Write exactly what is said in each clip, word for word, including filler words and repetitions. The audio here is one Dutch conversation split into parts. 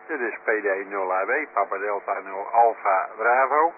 Dit is P D nul A B, Papa Delta nul Alpha Bravo.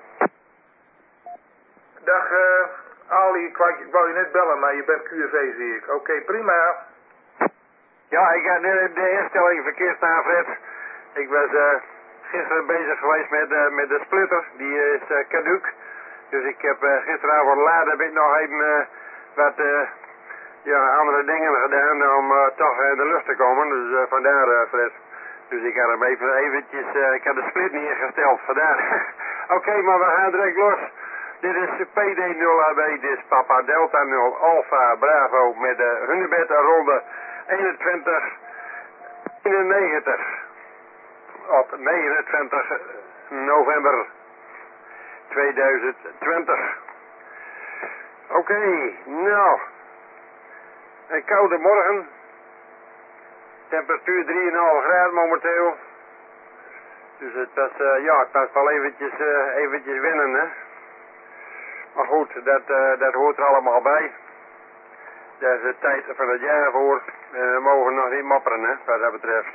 Dag uh, Ali, ik wou, ik wou je net bellen, maar je bent Q R V zie ik. Oké, okay, prima. Ja, ik heb de, de herstelling verkeersnaam Fred. Ik was uh, gisteren bezig geweest met, uh, met de splitter, die is uh, caduc. Dus ik heb uh, gisteravond laat heb ik nog even uh, wat uh, ja, andere dingen gedaan om uh, toch in de lucht te komen. Dus uh, vandaar uh, Fred. Dus ik had hem even eventjes, uh, ik had de split niet ingesteld, vandaar. Oké, okay, maar we gaan direct los. Dit is P D nul A B, dit is Papa Delta nul Alpha Bravo met de Hunebed ronde eenentwintig eenennegentig op negenentwintig november tweeduizend twintig. Oké, okay, nou, een koude morgen, temperatuur drie komma vijf graden momenteel, dus het was, uh, ja, het was wel eventjes, uh, eventjes winnen, hè. Maar goed, dat, uh, dat hoort er allemaal bij. Daar is de tijd van het jaar voor. Uh, we mogen nog niet mopperen, hè, wat dat betreft.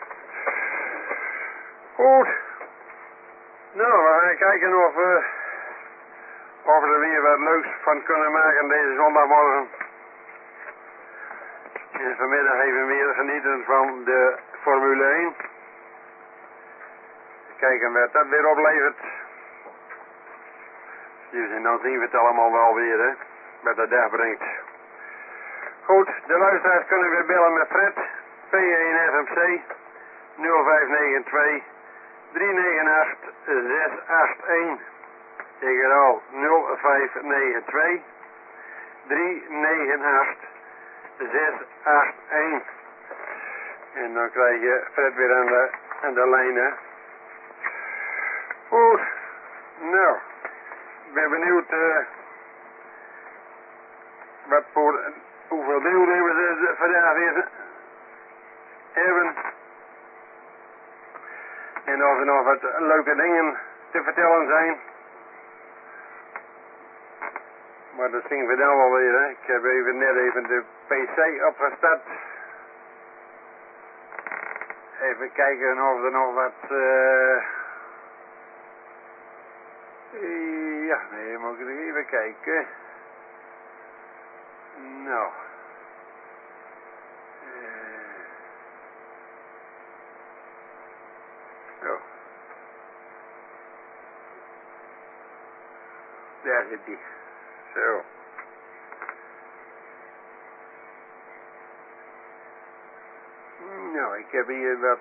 Goed. Nou, we gaan kijken of, uh, of we er weer wat leuks van kunnen maken deze zondagmorgen. En vanmiddag even weer genieten van de Formule één. Kijken wat dat weer oplevert. Dus en dan zien we het allemaal wel weer, hè, wat de dag brengt. Goed, de luisteraars kunnen weer bellen met Fred, P één F M C, nul vijf negen twee, drie negen acht, zes acht een. Ik herhaal nul vijf negen twee, drie negen acht, zes acht een. En dan krijg je Fred weer aan de, aan de lijn, hè. Goed, nou. Ik ben benieuwd uh, wat voor, hoeveel deelnemers er vandaag weer hebben. En of er nog wat leuke dingen te vertellen zijn. Maar dat zien we dan wel weer, hè. Ik heb even net even de P C opgestart. Even kijken of er nog wat... Uh, Ja, nee, moet ik even kijken. Nou. Uh, zo. Daar zit die. Zo. Nou, ik heb hier wat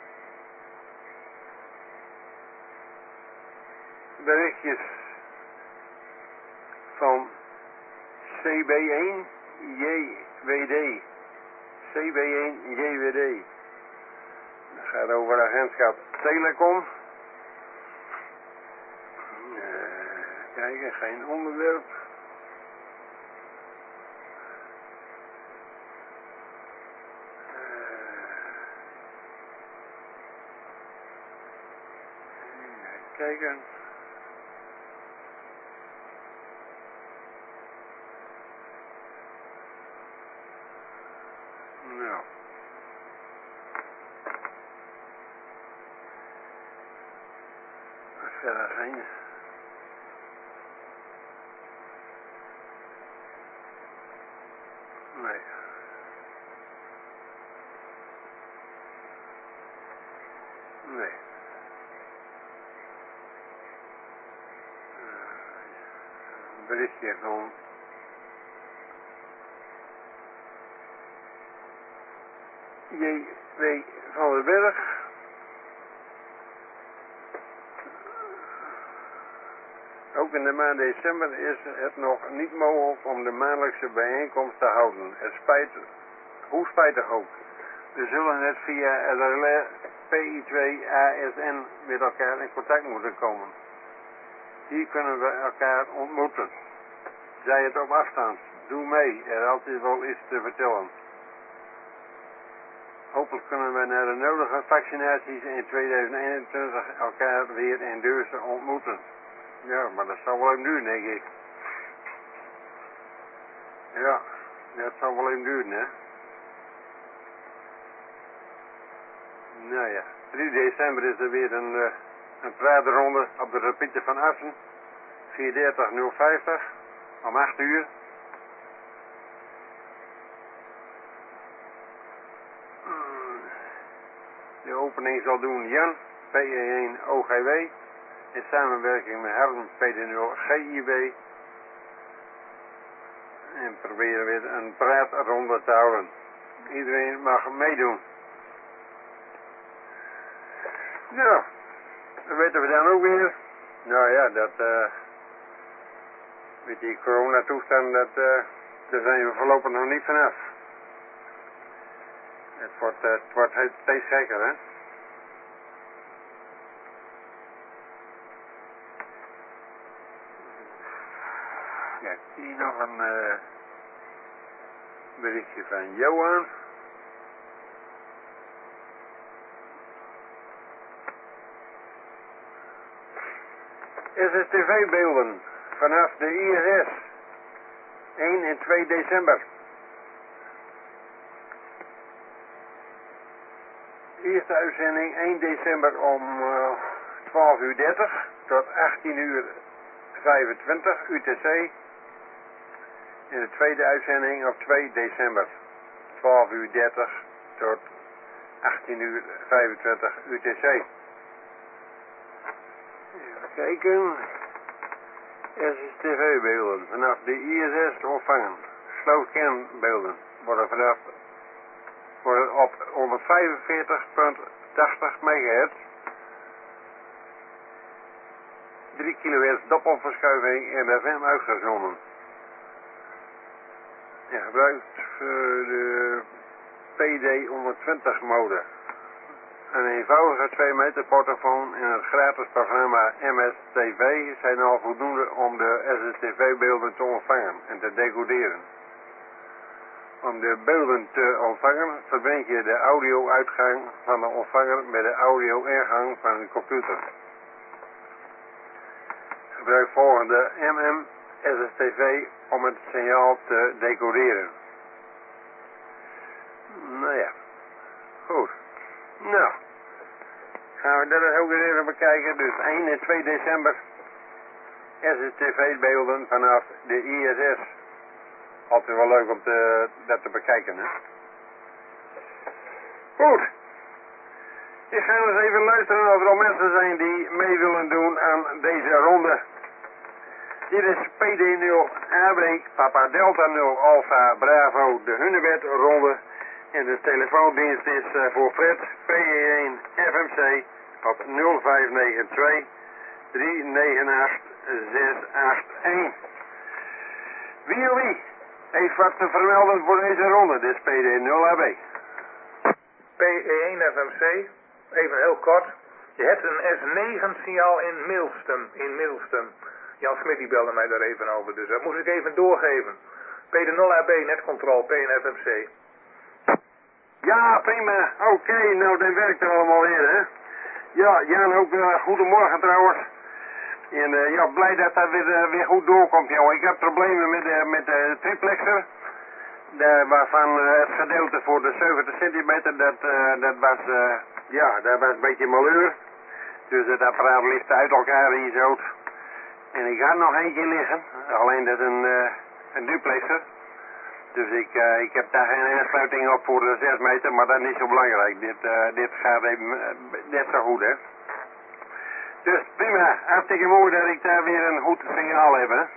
berichtjes van C B één J W D. C B één J W D. Dat gaat over de agentschap Telecom. Uh, kijken, geen onderwerp. Uh, kijken. Nou. Verder geen. Nee. Nee. Uh, een berichtje van J W van den Berg. Ook in de maand december is het nog niet mogelijk om de maandelijkse bijeenkomst te houden. Het spijt, hoe spijtig ook. We zullen net via het relais P I twee A S N met elkaar in contact moeten komen. Hier kunnen we elkaar ontmoeten. Zij het op afstand. Doe mee, er altijd wel iets te vertellen. Hopelijk kunnen we na de nodige vaccinaties in tweeduizend eenentwintig elkaar weer in Deurzen ontmoeten. Ja, maar dat zal wel even duren, denk ik. Ja, dat zal wel even duren, hè. Nou ja. drie december is er weer een, uh, een paardenronde op de Repietje van Assen. vierdertig nul vijftig om acht uur. De opening zal doen Jan, P E één O G W, in samenwerking met Herm P D nul G I W. En proberen weer een praatronde te houden. Iedereen mag meedoen. Nou, dat weten we dan ook weer. Nou ja, dat, uh, met die coronatoestand, dat, uh, daar zijn we voorlopig nog niet vanaf. Het wordt, uh, het wordt steeds gekker, hè. Ja, hier nog een uh, berichtje van Johan. S S T V-beelden vanaf de I S S één en twee december. Eerste uitzending één december om uh, twaalf uur dertig tot achttien uur vijfentwintig U T C. En de tweede uitzending op twee december twaalf uur dertig tot achttien uur vijfentwintig U T C. Even kijken. S S T V-beelden vanaf de I S S ontvangen. Slootkernbeelden worden vanaf worden op honderdvijfenveertig komma tachtig megahertz. drie kilohertz doppelverschuiving in F M uitgezonden. En gebruikt uh, de P D honderdtwintig mode. Een eenvoudige twee meter portofoon en het gratis programma M S T V zijn al voldoende om de S S T V-beelden te ontvangen en te decoderen. Om de beelden te ontvangen verbind je de audio-uitgang van de ontvanger met de audio-ingang van de computer. Gebruik volgende M M S S T V om het signaal te decoderen. Nou ja, goed. Nou, gaan we dat ook weer even bekijken. Dus één en twee december S S T V-beelden vanaf de I S S. Altijd wel leuk om te, dat te bekijken, hè. Goed. Ik ga eens even luisteren of er al mensen zijn die mee willen doen aan deze ronde. Dit is P D nul A B, Papa Delta nul Alpha Bravo, de Hunebed ronde. En de telefoondienst is uh, voor Fred, P E één F M C, op nul vijf negen twee drie negen acht zes acht een. Wie of wie heeft wat te vermelden voor deze ronde? Dit is P D nul A B. P E één F M C, even heel kort. Je hebt een S negen signaal in Milstum, in Milstum. Jan Smit die belde mij daar even over, dus dat moest ik even doorgeven. P D nul A B, netcontrol, P één F M C. Ja, prima. Oké, okay, nou dan werkt het allemaal weer, hè. Ja, Jan, ook uh, goedemorgen trouwens. En uh, ja, blij dat dat weer, uh, weer goed doorkomt, joh. Ik heb problemen met, uh, met de triplexer. De, waarvan uh, het gedeelte voor de zeventig centimeter, dat, uh, dat was, uh, ja, dat was een beetje malheur. Dus het apparaat ligt uit elkaar hier zo. En ik had nog eentje liggen, alleen dat is een, uh, een duplexer. Dus ik, uh, ik heb daar geen aansluiting op voor de zes meter, maar dat is niet zo belangrijk. Dit, uh, dit gaat even uh, net zo goed, hè. Dus prima, hartstikke mooi dat ik daar weer een goed signaal heb, hè.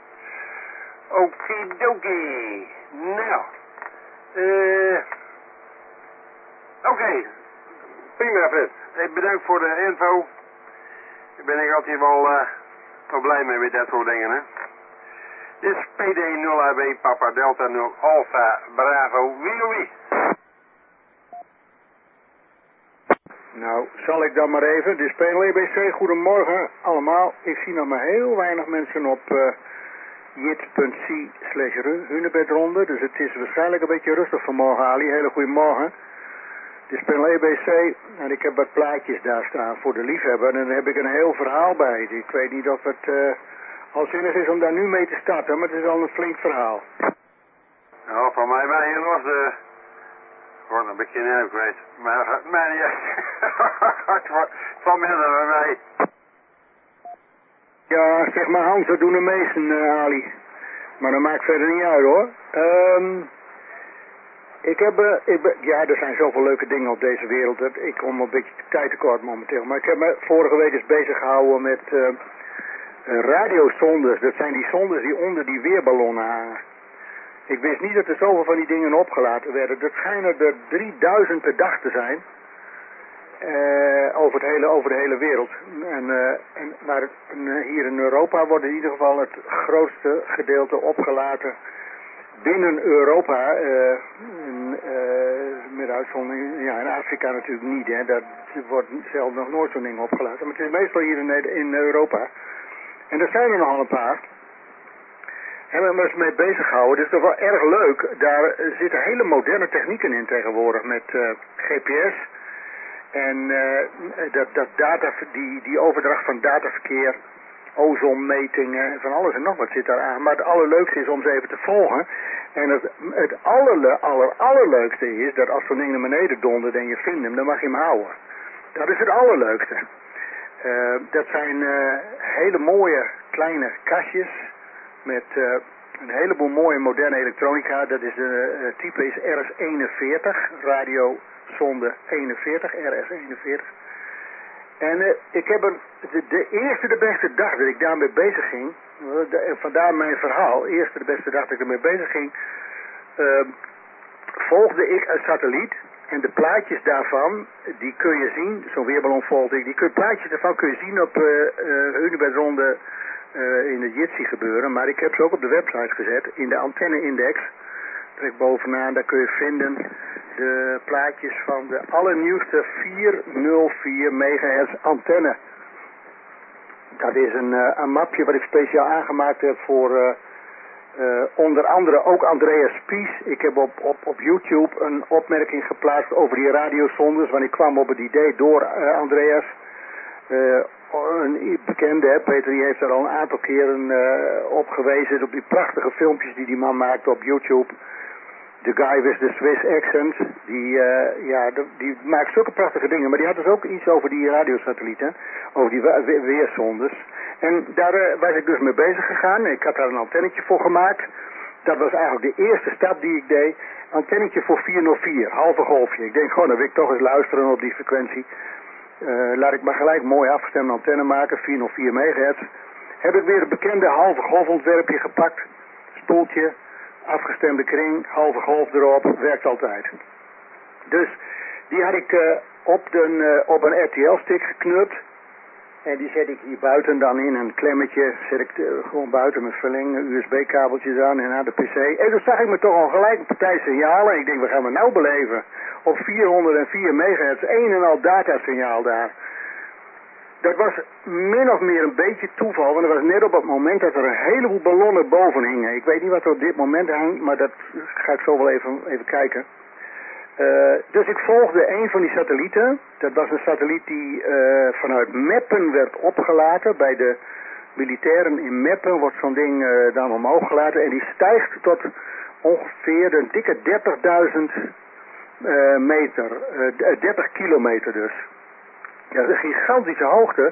Okidoki. Nou. Uh, Oké. Okay. Prima, Fred. Hey, bedankt voor de info. Daar ben ik altijd wel, uh, wel blij mee met dat soort dingen, hè. Dit is P D nul A B, Papa Delta nul Alpha Bravo, wie of wie? Nou, zal ik dan maar even. Dit is P L E B C, goedemorgen allemaal. Ik zie nog maar heel weinig mensen op uh, jit.c slash hunebedronde. Dus het is waarschijnlijk een beetje rustig vanmorgen, Ali. Hele goedemorgen. Dit is P L E B C en ik heb wat plaatjes daar staan voor de liefhebber. En dan heb ik een heel verhaal bij. Ik weet niet of het uh, al zinnig is om daar nu mee te starten, maar het is al een flink verhaal. Nou, van mij maar hier los de word een beetje nerveus kwijt. Maar dat gaat mij niet uit. Het wordt van minder bij mij. Ja, zeg maar Hans, dat doen de meesten, uh, Ali. Maar dat maakt verder niet uit hoor. Um, ik heb, uh, ik ben, ja, er zijn zoveel leuke dingen op deze wereld. Dat ik kom een beetje tijd tekort momenteel. Maar ik heb me vorige week eens bezig gehouden met uh, uh, radiozondes. Dat zijn die zondes die onder die weerballonnen hangen. Ik wist niet dat er zoveel van die dingen opgelaten werden. Dat schijnen er drieduizend per dag te zijn. Uh, over, het hele, over de hele wereld. En, uh, en, maar uh, hier in Europa wordt in ieder geval het grootste gedeelte opgelaten binnen Europa. Uh, in, uh, met uitzondering, ja, in Afrika natuurlijk niet. Hè. Daar wordt zelf nog nooit zo'n ding opgelaten. Maar het is meestal hier in, in Europa. En er zijn er nogal een paar. Hebben we ons mee bezig gehouden. Dat is toch wel erg leuk. Daar zitten hele moderne technieken in tegenwoordig met uh, G P S. En uh, dat, dat data, die, die overdracht van dataverkeer, ozonmetingen, van alles en nog wat zit daar aan. Maar het allerleukste is om ze even te volgen. En het, het aller, aller, allerleukste is dat als zo'n ding naar beneden dondert en je vindt hem, dan mag je hem houden. Dat is het allerleukste. Uh, dat zijn uh, hele mooie kleine kastjes met uh, een heleboel mooie moderne elektronica. Dat is de uh, type is R S eenenveertig, radio zonde eenenveertig, R S eenenveertig. En uh, ik heb een, de, de eerste de beste dag dat ik daarmee bezig ging, de, vandaar mijn verhaal, eerste de beste dag dat ik ermee bezig ging, uh, volgde ik een satelliet. En de plaatjes daarvan, die kun je zien, zo'n weerballon volgde ik, die kun, plaatjes daarvan kun je zien op uh, uh, Hunebedronde uh, in het Jitsi gebeuren. Maar ik heb ze ook op de website gezet, in de antenne-index. Trek bovenaan, daar kun je vinden de plaatjes van de allernieuwste vierhonderdvier megahertz antenne. Dat is een, uh, een mapje wat ik speciaal aangemaakt heb voor uh, uh, onder andere ook Andreas Spies. Ik heb op, op, op YouTube een opmerking geplaatst over die radiozondes, want ik kwam op het idee door uh, Andreas. Uh, een bekende, hè, Peter, die heeft daar al een aantal keren uh, op gewezen, op die prachtige filmpjes die die man maakte op YouTube. The guy with the Swiss accent, die, uh, ja, de, die maakt zulke prachtige dingen. Maar die had dus ook iets over die radiosatellieten, over die we weerzondes. En daar uh, was ik dus mee bezig gegaan. Ik had daar een antennetje voor gemaakt. Dat was eigenlijk de eerste stap die ik deed. Antennetje voor vierhonderdvier, halve golfje. Ik denk gewoon, dan wil ik toch eens luisteren op die frequentie. Uh, laat ik maar gelijk mooi afgestemde antenne maken, vierhonderdvier megahertz. Heb ik weer het bekende halve golfontwerpje gepakt. Stoeltje. Afgestemde kring, halve golf erop, werkt altijd. Dus die had ik uh, op, de, uh, op een R T L-stick geknupt. En die zet ik hier buiten dan in een klemmetje. Zet ik uh, gewoon buiten met verlengen, U S B-kabeltjes aan en aan de pc. En toen zag ik me toch al gelijk een partij signalen. Ik denk, wat gaan we nou beleven? Op vierhonderdvier megahertz, een en al datasignaal daar. Dat was min of meer een beetje toeval, want dat was net op het moment dat er een heleboel ballonnen boven hingen. Ik weet niet wat er op dit moment hangt, maar dat ga ik zo wel even, even kijken. Uh, dus ik volgde een van die satellieten. Dat was een satelliet die uh, vanuit Meppen werd opgelaten. Bij de militairen in Meppen wordt zo'n ding uh, dan omhoog gelaten. En die stijgt tot ongeveer een dikke dertigduizend uh, meter. Uh, dertig kilometer dus. Ja, dat is een gigantische hoogte.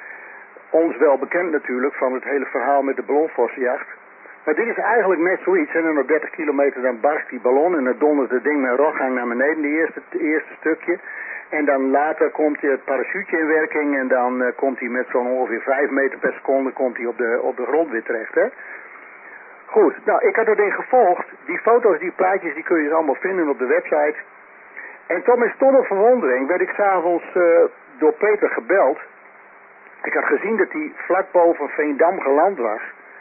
Ons wel bekend natuurlijk van het hele verhaal met de ballonvossenjacht. Maar dit is eigenlijk net zoiets. En dan op dertig kilometer dan barst die ballon en dan dondert het ding met rotgang naar beneden, de eerste, het eerste stukje. En dan later komt het parachute in werking en dan uh, komt hij met zo'n ongeveer vijf meter per seconde komt hij op de, op de grond weer terecht. Hè? Goed, nou ik had dat ding gevolgd. Die foto's, die plaatjes, die kun je dus allemaal vinden op de website. En tot mijn stomme verwondering werd ik s'avonds uh, door Peter gebeld. Ik had gezien dat hij vlak boven Veendam geland was.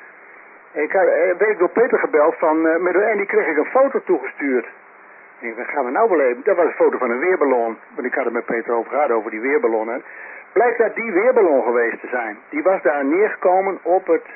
Ik had, werd ik door Peter gebeld van, uh, met, en die kreeg ik een foto toegestuurd. Ik dacht, wat gaan we nou beleven? Dat was een foto van een weerballon. Want ik had het met Peter over gehad, over die weerballonnen. Blijkt dat die weerballon geweest te zijn. Die was daar neergekomen op het,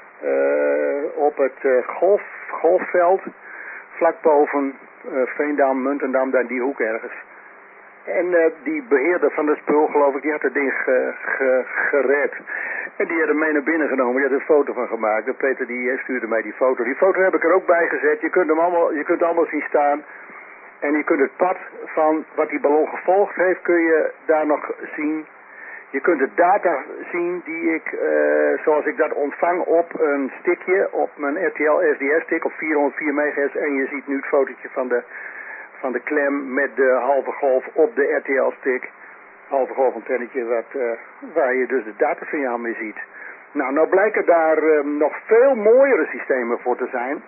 uh, op het uh, golf, golfveld. Vlak boven uh, Veendam, Muntendam, daar die hoek ergens. En uh, die beheerder van de spul, geloof ik, die had het ding ge, ge, gered. En die had hem mee naar binnen genomen. Die had er een foto van gemaakt. En Peter die stuurde mij die foto. Die foto heb ik er ook bij gezet. Je kunt hem allemaal, je kunt allemaal zien staan. En je kunt het pad van wat die ballon gevolgd heeft, kun je daar nog zien. Je kunt de data zien die ik, uh, zoals ik dat ontvang op een stickje, op mijn R T L S D S-stick op vierhonderdvier megahertz. En je ziet nu het fotootje van de, van de klem met de halve golf op de R T L-stick. Halve golf antennetje wat, uh, waar je dus de datasignaal mee ziet. Nou, nou blijken daar uh, nog veel mooiere systemen voor te zijn.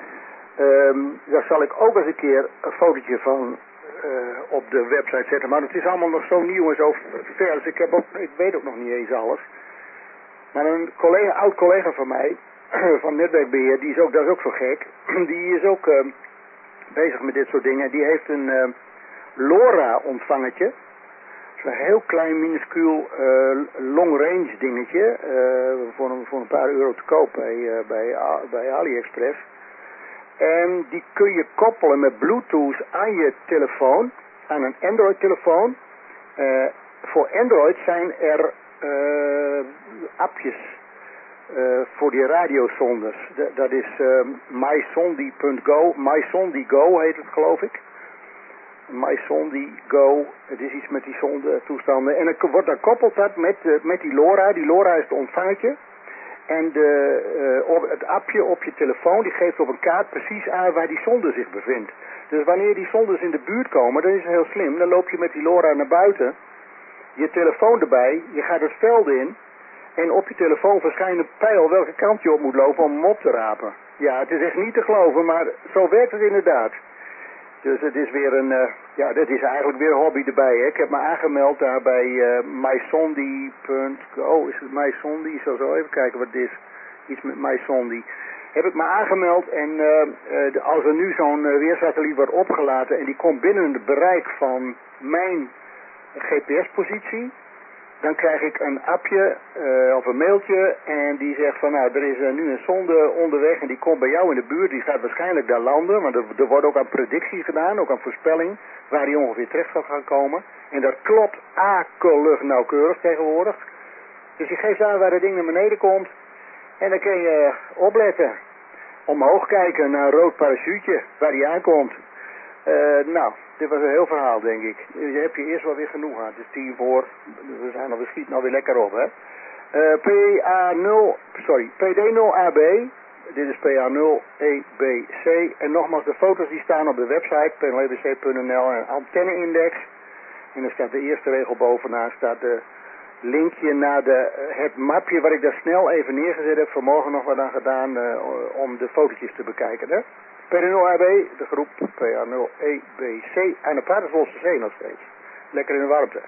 Um, daar zal ik ook eens een keer een fotootje van uh, op de website zetten. Maar het is allemaal nog zo nieuw en zo vers. Ik, heb ook, ik weet ook nog niet eens alles. Maar een collega, oud collega van mij, van netwerkbeheer, die is ook, dat is ook zo gek. Die is ook uh, bezig met dit soort dingen. Die heeft een uh, LoRa-ontvangertje. Zo'n heel klein, minuscuul uh, long-range dingetje. Uh, voor, een, voor een paar euro te koop bij, uh, bij, bij AliExpress. En die kun je koppelen met Bluetooth aan je telefoon, aan een Android-telefoon. Uh, voor Android zijn er uh, appjes uh, voor die radiozonders. De, dat is uh, mysondi punt go, mysondi go heet het geloof ik. mysondi go, het is iets met die zondetoestanden. En het wordt dan koppelt dat met, uh, met die LoRa, die LoRa is het ontvangertje. En de, uh, op het appje op je telefoon, die geeft op een kaart precies aan waar die zonde zich bevindt. Dus wanneer die zondes in de buurt komen, dan is het heel slim. Dan loop je met die LoRa naar buiten, je telefoon erbij, je gaat het veld in. En op je telefoon verschijnt een pijl welke kant je op moet lopen om hem op te rapen. Ja, het is echt niet te geloven, maar zo werkt het inderdaad. Dus het is weer een, uh, ja, dat is eigenlijk weer een hobby erbij. Hè. Ik heb me aangemeld daar bij uh, mysondi punt go. Is het mysondi? Ik zal zo even kijken wat het is. Iets met mysondi. Heb ik me aangemeld en uh, uh, als er nu zo'n uh, weersatelliet wordt opgelaten en die komt binnen het bereik van mijn G P S-positie, dan krijg ik een appje uh, of een mailtje en die zegt van nou, er is uh, nu een zonde onderweg en die komt bij jou in de buurt, die gaat waarschijnlijk daar landen, want er, er wordt ook aan predictie gedaan, ook aan voorspelling, waar die ongeveer terecht zal gaan komen. En dat klopt akelig nauwkeurig tegenwoordig. Dus je geeft aan waar het ding naar beneden komt en dan kun je opletten, omhoog kijken naar een rood parachute waar die aankomt. Uh, nou, dit was een heel verhaal, denk ik. Je hebt je eerst wel weer genoeg aan. Het is tien voor. We zijn al, we schieten alweer lekker op, hè. Uh, P A nul, sorry, P D nul A B. Dit is P A nul E B C. En nogmaals, de foto's die staan op de website, p n l b c punt n l en antenneindex. En er staat de eerste regel bovenaan, staat de linkje naar de, het mapje waar ik daar snel even neergezet heb. Vanmorgen nog wat aan gedaan uh, om de fotootjes te bekijken, hè. P D nul A B, de groep P A nul E B C aan de Paterswoldse Zee nog steeds. Lekker in de warmte.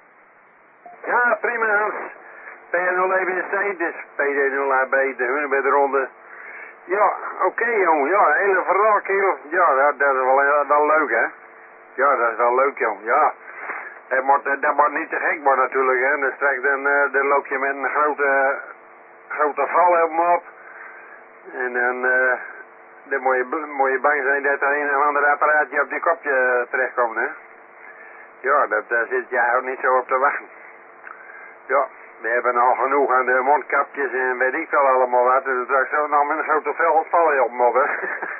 Ja, prima Hans. P A nul E B C, dus P D nul A B, de Hunebedronde. Ja, oké okay, jongen, ja, hele verhaal kerel. Ja, dat, dat is wel, wel leuk hè. Ja, dat is wel leuk jongen, ja. Dat moet, dat moet niet te gek worden natuurlijk hè. Dan, straks, dan, uh, dan loop je met een grote, grote valhelm op. En dan... Uh, Dan moet je, moet je bang zijn dat er een of ander apparaatje op je kopje terechtkomt, hè. Ja, dat, daar zit je eigenlijk niet zo op te wachten. Ja, we hebben al genoeg aan de mondkapjes en weet ik wel allemaal wat. Dus straks zo nou met een grote vel vallen je op me op, hè.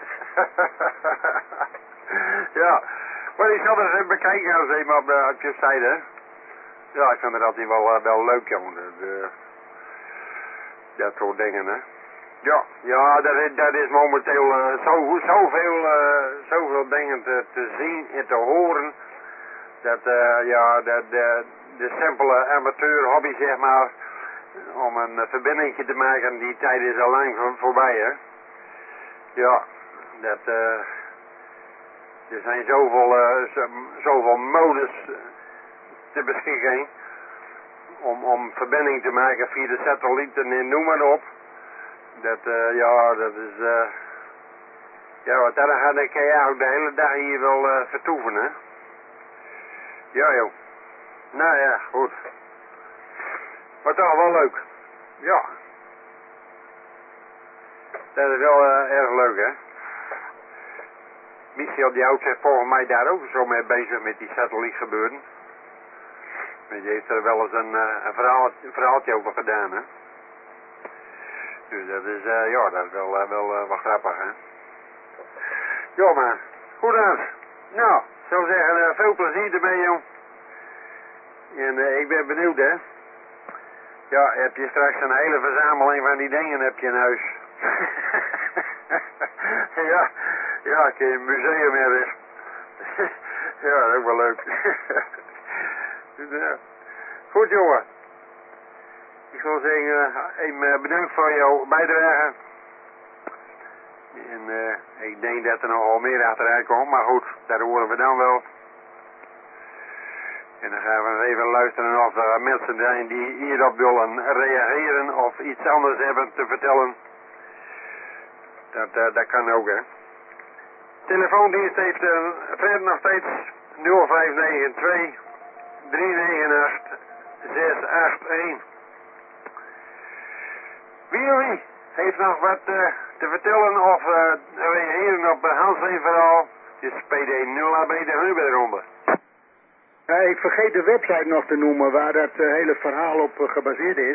Ja, maar ik zal er eens bekijken als even op, op je site, hè. Ja, ik vind het altijd wel, wel leuk, jongen. Dat, uh, dat soort dingen, hè. Ja, ja, dat is, dat is momenteel uh, zo, zoveel, uh, zoveel dingen te, te zien en te horen. Dat, uh, ja, dat, de, de simpele amateur hobby, zeg maar, om een uh, verbinding te maken, die tijd is al lang voor, voorbij, hè. Ja, dat, uh, er zijn zoveel, uh, zo, zoveel modes te beschikking om, om verbinding te maken via de satellieten en noem maar op. Dat, uh, ja, dat is, uh, ja, wat daar gaat, dan kan je ook de hele dag hier wel uh, vertoeven, hè. Ja, joh. Nou ja, goed. Maar toch wel leuk. Ja. Dat is wel uh, erg leuk, hè. Michiel die houdt zich volgens mij daar ook zo mee bezig met die satellietgebeuren. Die heeft er wel eens een, uh, een, verhaal, een verhaaltje over gedaan, hè. Dus dat is, uh, ja, dat is wel, uh, wel, uh, wel grappig, hè. Ja, maar, goed aan. Nou, ik zou zeggen, uh, veel plezier ermee, jong. En uh, ik ben benieuwd, hè. Ja, heb je straks een hele verzameling van die dingen heb je in huis. ja, ja, kun je een museum hebben. ja, dat is ook wel leuk. ja. Goed, jongen. Ik zou zeggen, even bedankt voor jouw bijdrage. En uh, ik denk dat er nogal meer achteruit komt, maar goed, dat horen we dan wel. En dan gaan we nog even luisteren of er mensen zijn die hierop willen reageren of iets anders hebben te vertellen. Dat, uh, dat kan ook, hè. Telefoondienst heeft uh, verder nog steeds nul vijf negen twee drie negen acht zes acht een. Wie of wie heeft nog wat uh, te vertellen of uh, reageren op uh, Hans zijn verhaal? Het is P D nul A B de Hunebedronde. Ja, ik vergeet de website nog te noemen waar dat uh, hele verhaal op uh, gebaseerd is.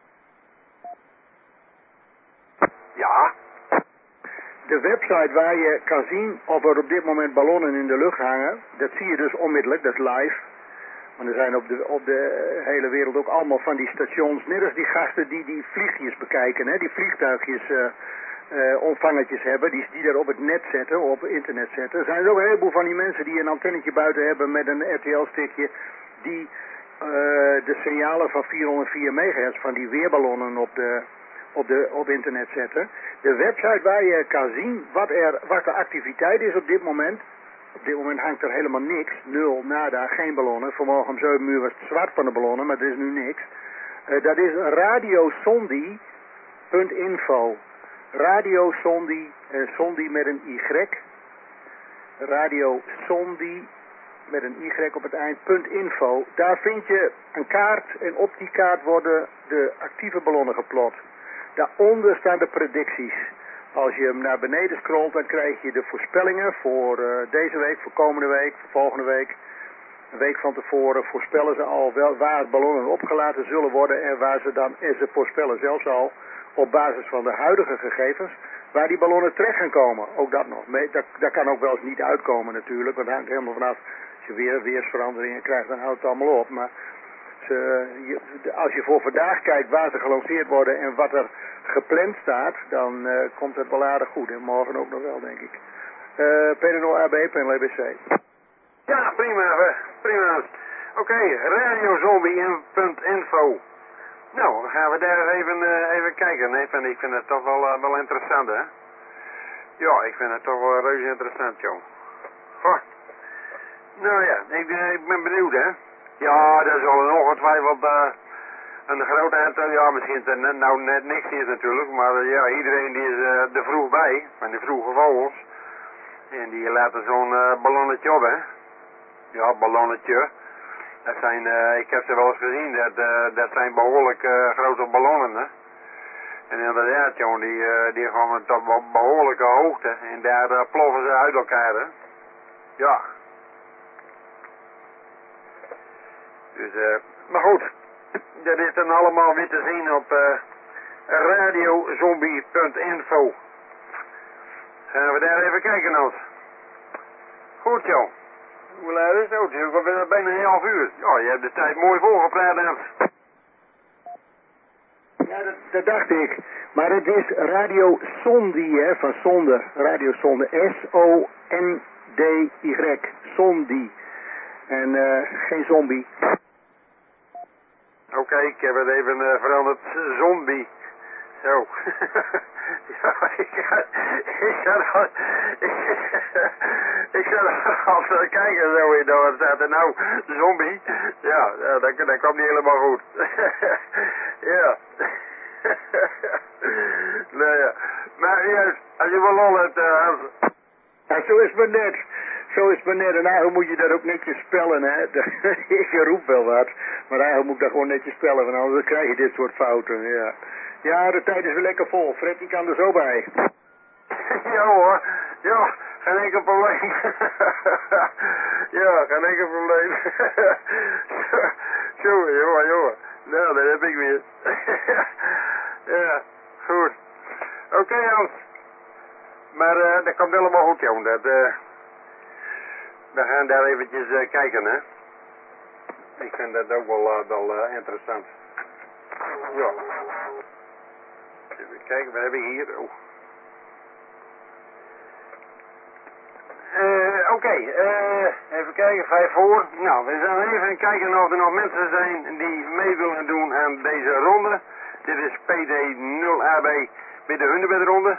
Ja. De website waar je kan zien of er op dit moment ballonnen in de lucht hangen, dat zie je dus onmiddellijk, dat is live. Want er zijn op de, op de hele wereld ook allemaal van die stations, net als die gasten die die vliegjes bekijken, hè, die vliegtuigjes uh, uh, ontvangertjes hebben, die, die daar op het net zetten, op internet zetten. Er zijn er ook een heleboel van die mensen die een antennetje buiten hebben met een R T L-stickje, die uh, de signalen van vierhonderdvier megahertz van die weerballonnen op de... Op, de, op internet zetten. De website waar je kan zien wat, er, wat de activiteit is op dit moment. Op dit moment hangt er helemaal niks. Nul, nada, geen ballonnen. Vanmorgen om zeven uur was het zwart van de ballonnen, maar er is nu niks. Uh, dat is radiosondi punt info. Radiosondi, uh, sondi met een Y. Radiosondi met een Y op het eind, .info. Daar vind je een kaart en op die kaart worden de actieve ballonnen geplot. Daaronder staan de predicties. Als je hem naar beneden scrolt, dan krijg je de voorspellingen voor uh, deze week, voor komende week, voor volgende week. Een week van tevoren voorspellen ze al wel waar ballonnen opgelaten zullen worden en waar ze dan, en ze voorspellen zelfs al op basis van de huidige gegevens, waar die ballonnen terecht gaan komen. Ook dat nog. Dat, dat kan ook wel eens niet uitkomen natuurlijk, want het hangt helemaal vanaf. Als je weer weersveranderingen krijgt, dan houdt het allemaal op. Maar ze, je, als je voor vandaag kijkt waar ze gelanceerd worden en wat er gepland staat, dan uh, komt het wel aardig goed. En morgen ook nog wel, denk ik. Uh, P D nul A B, panel A B C. Ja, prima, prima. Oké, okay, radiozombie punt info. Nou, dan gaan we daar even, uh, even kijken. Nee, ik vind het toch wel, uh, wel interessant, hè? Ja, ik vind het toch wel reuze interessant, joh. Goh. Nou ja, ik, uh, ik ben benieuwd, hè? Ja, daar zullen ongetwijfeld uh, een groot aantal, ja, misschien er nou net niks is natuurlijk, maar uh, ja, iedereen die is uh, er vroeg bij, van de vroege vogels. En die laten zo'n uh, ballonnetje op, hè? Ja, ballonnetje. Dat zijn, uh, ik heb ze wel eens gezien, dat, uh, dat zijn behoorlijk uh, grote ballonnen, hè. En inderdaad, jongen, die, uh, die gaan tot behoorlijke hoogte en daar uh, ploffen ze uit elkaar, hè. Ja. Dus, uh, maar goed, dat is dan allemaal weer te zien op uh, radiozombie punt info. Gaan we daar even kijken, Hans. Goed, joh. Hoe laat is het? Het is ook bijna een half uur. Ja, je hebt de tijd mooi volgepraat, Hans. Ja, dat, dat dacht ik. Maar het is Radio Sondi, hè, van zonde. Radio Sonde. S O N D Y. Sondi. En uh, geen zombie. Oké, okay, ik heb het even uh, veranderd. Zombie. Zo. ja, ik ga, ik ga al, ik, ik ga al te kijken zo in wat staat er nou, zombie. Ja, ja dat, dat kwam niet helemaal goed. ja. nou ja, maar juist, als je wel lol hebt, uh, Hans. Ja, zo is het maar net. Zo is het maar net. En eigenlijk moet je dat ook netjes spellen, hè. Ik roep wel wat, maar eigenlijk moet ik dat gewoon netjes spellen, want anders krijg je dit soort fouten, ja. Ja, de tijd is weer lekker vol. Fred, die kan er zo bij. ja hoor. Ja, geen enkel probleem. ja, geen enkel probleem. zo, jongen, jongen. Nou, dat heb ik weer. ja, goed. Oké, okay, Hans. Maar uh, dat komt helemaal goed, jongen. Dat, uh, we gaan daar eventjes uh, kijken, hè. Ik vind dat ook wel, uh, wel uh, interessant. Ja. Even kijken, wat heb ik hier? Oh. Uh, Oké, okay, uh, even kijken, vijf voor. Nou, we gaan even kijken of er nog mensen zijn die mee willen doen aan deze ronde. Dit is P D nul A B bij de Hunebedronde.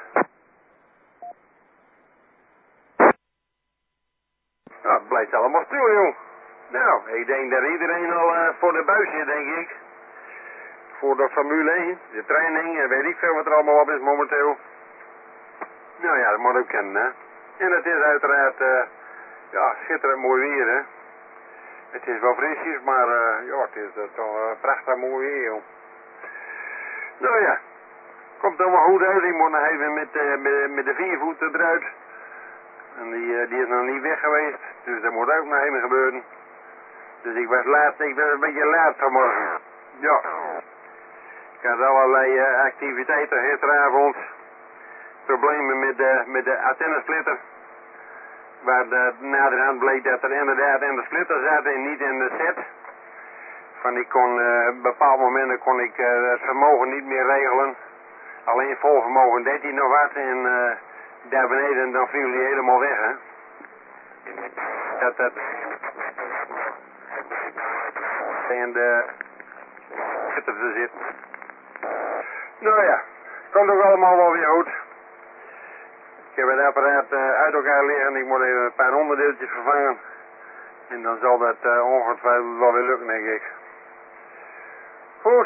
Nou, het blijft allemaal stil, jong. Nou, ik denk dat iedereen al uh, voor de buis zit, denk ik. Voor de Formule één, de training, en weet ik veel wat er allemaal op is momenteel. Nou ja, dat moet ook kennen, hè. En het is uiteraard, uh, ja, schitterend mooi weer, hè. Het is wel frisjes, maar uh, ja, het is uh, toch uh, prachtig mooi weer, joh. Nou ja, komt allemaal goed uit. Ik moet nog even met, uh, met, met de viervoeten eruit. En die, uh, die is nog niet weg geweest, dus dat moet ook nog even gebeuren. Dus ik was laat, ik was een beetje laat vanmorgen. Ja. Ik had allerlei uh, activiteiten gisteravond. Problemen met de, met de antenne-splitter. Waar de, naderhand bleek dat er inderdaad in de splitter zat en niet in de set. Van ik kon, uh, op bepaalde momenten kon ik uh, het vermogen niet meer regelen. Alleen vol vermogen deed hij nog wat en uh, daar beneden dan viel hij helemaal weg, hè. Dat, dat. En de splitter te zitten. Nou ja, komt ook allemaal wel weer goed. Ik heb het apparaat uh, uit elkaar liggen. Ik moet even een paar onderdeeltjes vervangen. En dan zal dat uh, ongetwijfeld wel weer lukken, denk ik. Goed.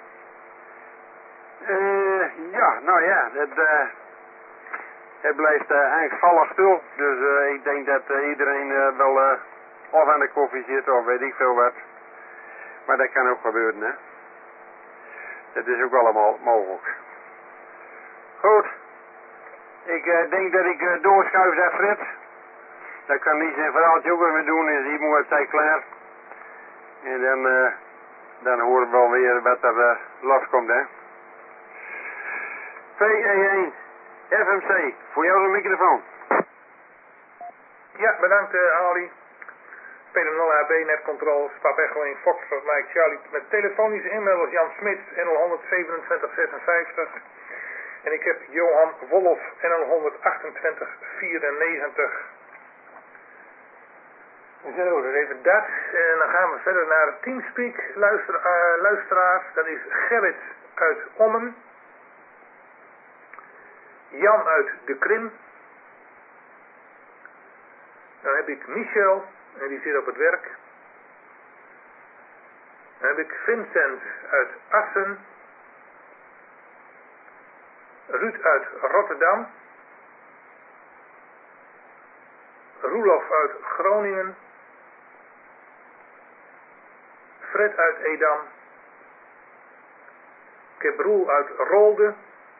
Uh, ja, nou ja, het, uh, het blijft uh, eigenlijk vallig stil. Dus uh, ik denk dat uh, iedereen uh, wel uh, of aan de koffie zit of weet ik veel wat. Maar dat kan ook gebeuren, hè. Dat is ook allemaal mogelijk. Goed. Ik uh, denk dat ik uh, doorschuif naar Fred. Dat kan niet zijn verhaaltje ook even doen. Is die moet zijn klaar. En dan, uh, dan horen we wel weer wat er uh, loskomt, hè. P E één F M C, voor jou de microfoon. Ja, bedankt uh, Ali. P D nul A B netcontroles, Pap Echo één Foxtrot Mike Charlie. Met telefonische inmiddels Jan Smits, N L honderdzevenentwintig zesenvijftig. En ik heb Johan Wolf, N L honderdachtentwintig vierennegentig. Zo, dat is even dat. En dan gaan we verder naar het Teamspeak luister, uh, luisteraars. Dat is Gerrit uit Ommen. Jan uit de Krim. Dan heb ik Michel, en die zit op het werk. Dan heb ik Vincent uit Assen. Ruud uit Rotterdam. Roelof uit Groningen. Fred uit Edam. Ik heb Roel uit Rolde.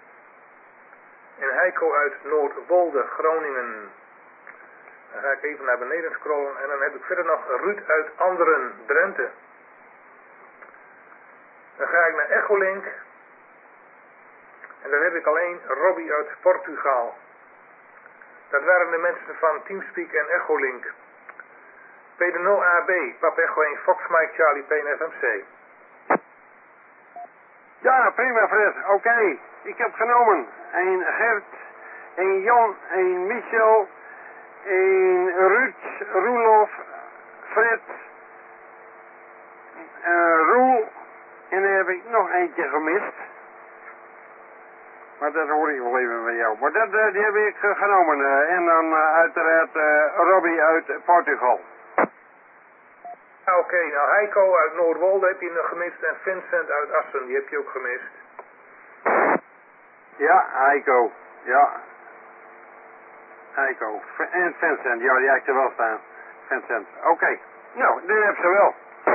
En Heiko uit Noordwolde, Groningen. Dan ga ik even naar beneden scrollen. En dan heb ik verder nog Ruud uit Anderen, Drenthe. Dan ga ik naar Echolink. En dan heb ik alleen Robbie uit Portugal. Dat waren de mensen van Teamspeak en Echolink. P D nul A B, Pap Echo één Fox Mike Charlie P N F M C. Ja, prima Fred. Oké, okay. Ik heb genomen een Gert, een Jan, een Michel, een Ruud, Roelof, Fred, uh, Roel en dan heb ik nog eentje gemist. Maar dat hoor ik wel even van jou. Maar dat, uh, die heb ik uh, genomen. Uh, en dan uh, uiteraard uh, Robbie uit Portugal. Oké, okay, nou Heiko uit Noordwolde heb je nog gemist en Vincent uit Assen, die heb je ook gemist. Ja, Heiko. Ja. Heiko. En Vincent, ja, die heb ik er wel staan. Vincent. Oké. Okay. Nou, die heb ze wel.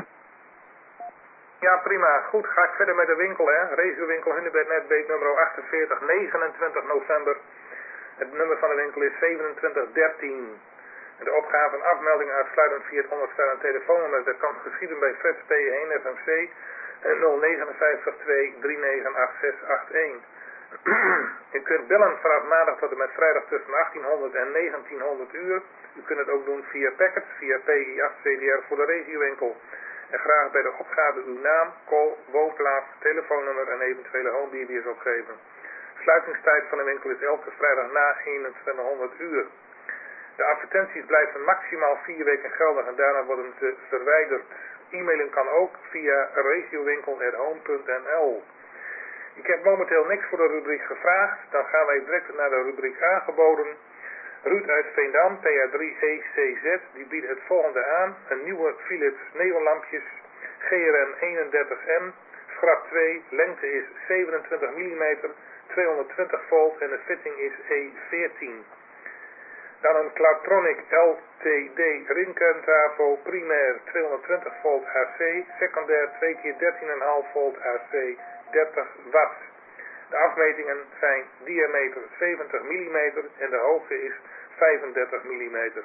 Ja, prima. Goed, ga ik verder met de winkel, hè. Regiowinkel Hunebed Netbeek nummer achtenveertig, negenentwintig november. Het nummer van de winkel is zevenentwintig dertien. En de opgave en afmelding uitsluitend via het onderstaande telefoonnummer. Dat kan geschieden bij Fred P één F M C nul negen vijf twee drie negen acht zes acht een. U kunt bellen vanaf maandag tot en met vrijdag tussen achttienhonderd en negentienhonderd uur. U kunt het ook doen via packets, via P I acht C D R voor de regiowinkel. En graag bij de opgave uw naam, call, woonplaats, telefoonnummer en eventuele home B B's opgeven. Sluitingstijd van de winkel is elke vrijdag na eenentwintighonderd uur. De advertenties blijven maximaal vier weken geldig en daarna worden ze verwijderd. E-mailen kan ook via regiowinkel punt home punt n l. Ik heb momenteel niks voor de rubriek gevraagd. Dan gaan wij direct naar de rubriek aangeboden. Ruud uit Veendam, P A drie E C Z, die biedt het volgende aan. Een nieuwe Philips neonlampjes G R N eenendertig M, schrap twee, lengte is zevenentwintig millimeter, tweehonderdtwintig volt en de fitting is E veertien. Dan een Clatronic L T D ringkerntafel, primair tweehonderdtwintig volt A C, secundair twee keer dertien komma vijf volt A C, dertig watt. De afmetingen zijn diameter zeventig millimeter en de hoogte is vijfendertig millimeter.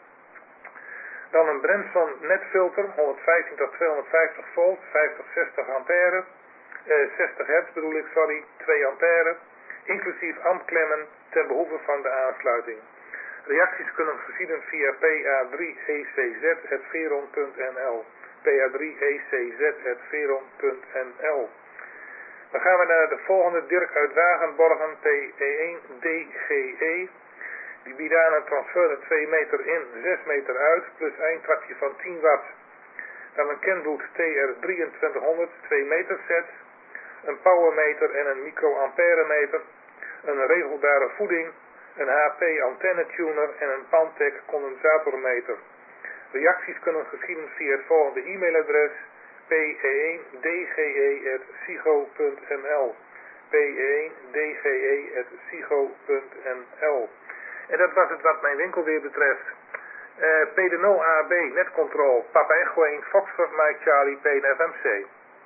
Dan een Brenson netfilter, honderdvijftien tot tweehonderdvijftig volt, vijftig zestig ampère, eh, zestig hertz bedoel ik, sorry, twee ampère, inclusief ampklemmen ten behoeve van de aansluiting. Reacties kunnen geschieden via P A drie E C Z apenstaartje veron punt n l. P A drie E C Z apenstaartje veron punt n l. Dan gaan we naar de volgende, Dirk uit Wagenborgen, P E één D G E. Die biedt aan een transfer twee meter in, zes meter uit, plus eindtrapje van tien watt. Dan een Kenwood T R drieëntwintighonderd, twee meter set, een powermeter en een microampère meter, een regelbare voeding, een H P antenne tuner en een Pantec condensatormeter. Reacties kunnen geschieden via het volgende e-mailadres P E één D G E apenstaartje sigo punt n l. P E één D G E apenstaartje sigo punt n l. En dat was het wat mijn winkel weer betreft. Uh, P D nul A B netcontrol, Papa Echo één, Foxtrot Mike Charlie, P N F M C.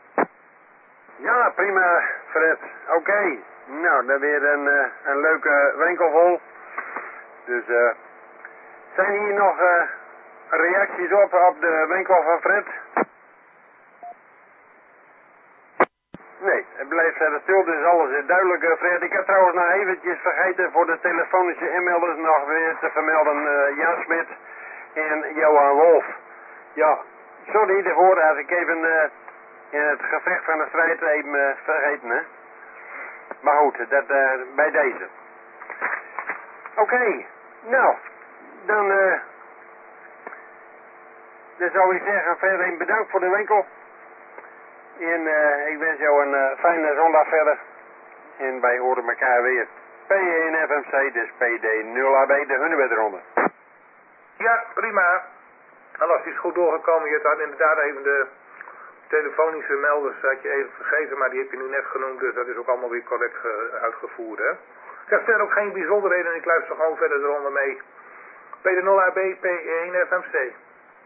Ja, prima Fred. Oké. Okay. Nou, dan weer een, uh, een leuke winkel vol. Dus uh, zijn hier nog uh, reacties op op de winkel van Fred? Nee, het blijft verder stil, dus alles is duidelijk, uh, Fred. Ik heb trouwens nog eventjes vergeten voor de telefonische inmelders nog weer te vermelden uh, Jan Smit en Johan Wolf. Ja, sorry ervoor dat ik even uh, in het gevecht van de strijd even uh, vergeten, hè. Maar goed, dat uh, bij deze. Oké, okay, nou, dan, uh, dan zou ik zeggen, verder bedankt voor de winkel. En uh, ik wens jou een uh, fijne zondag verder. En wij horen elkaar weer. P één F M C, dus P D nul A B, de Hunebedronde. Ja, prima. En als die is goed doorgekomen, je had inderdaad even de telefonische melders had je even vergeten, maar die heb je nu net genoemd, dus dat is ook allemaal weer correct uh, uitgevoerd, hè. Ik heb verder ook geen bijzonderheden en ik luister gewoon verder eronder mee. P D nul A B, P één F M C.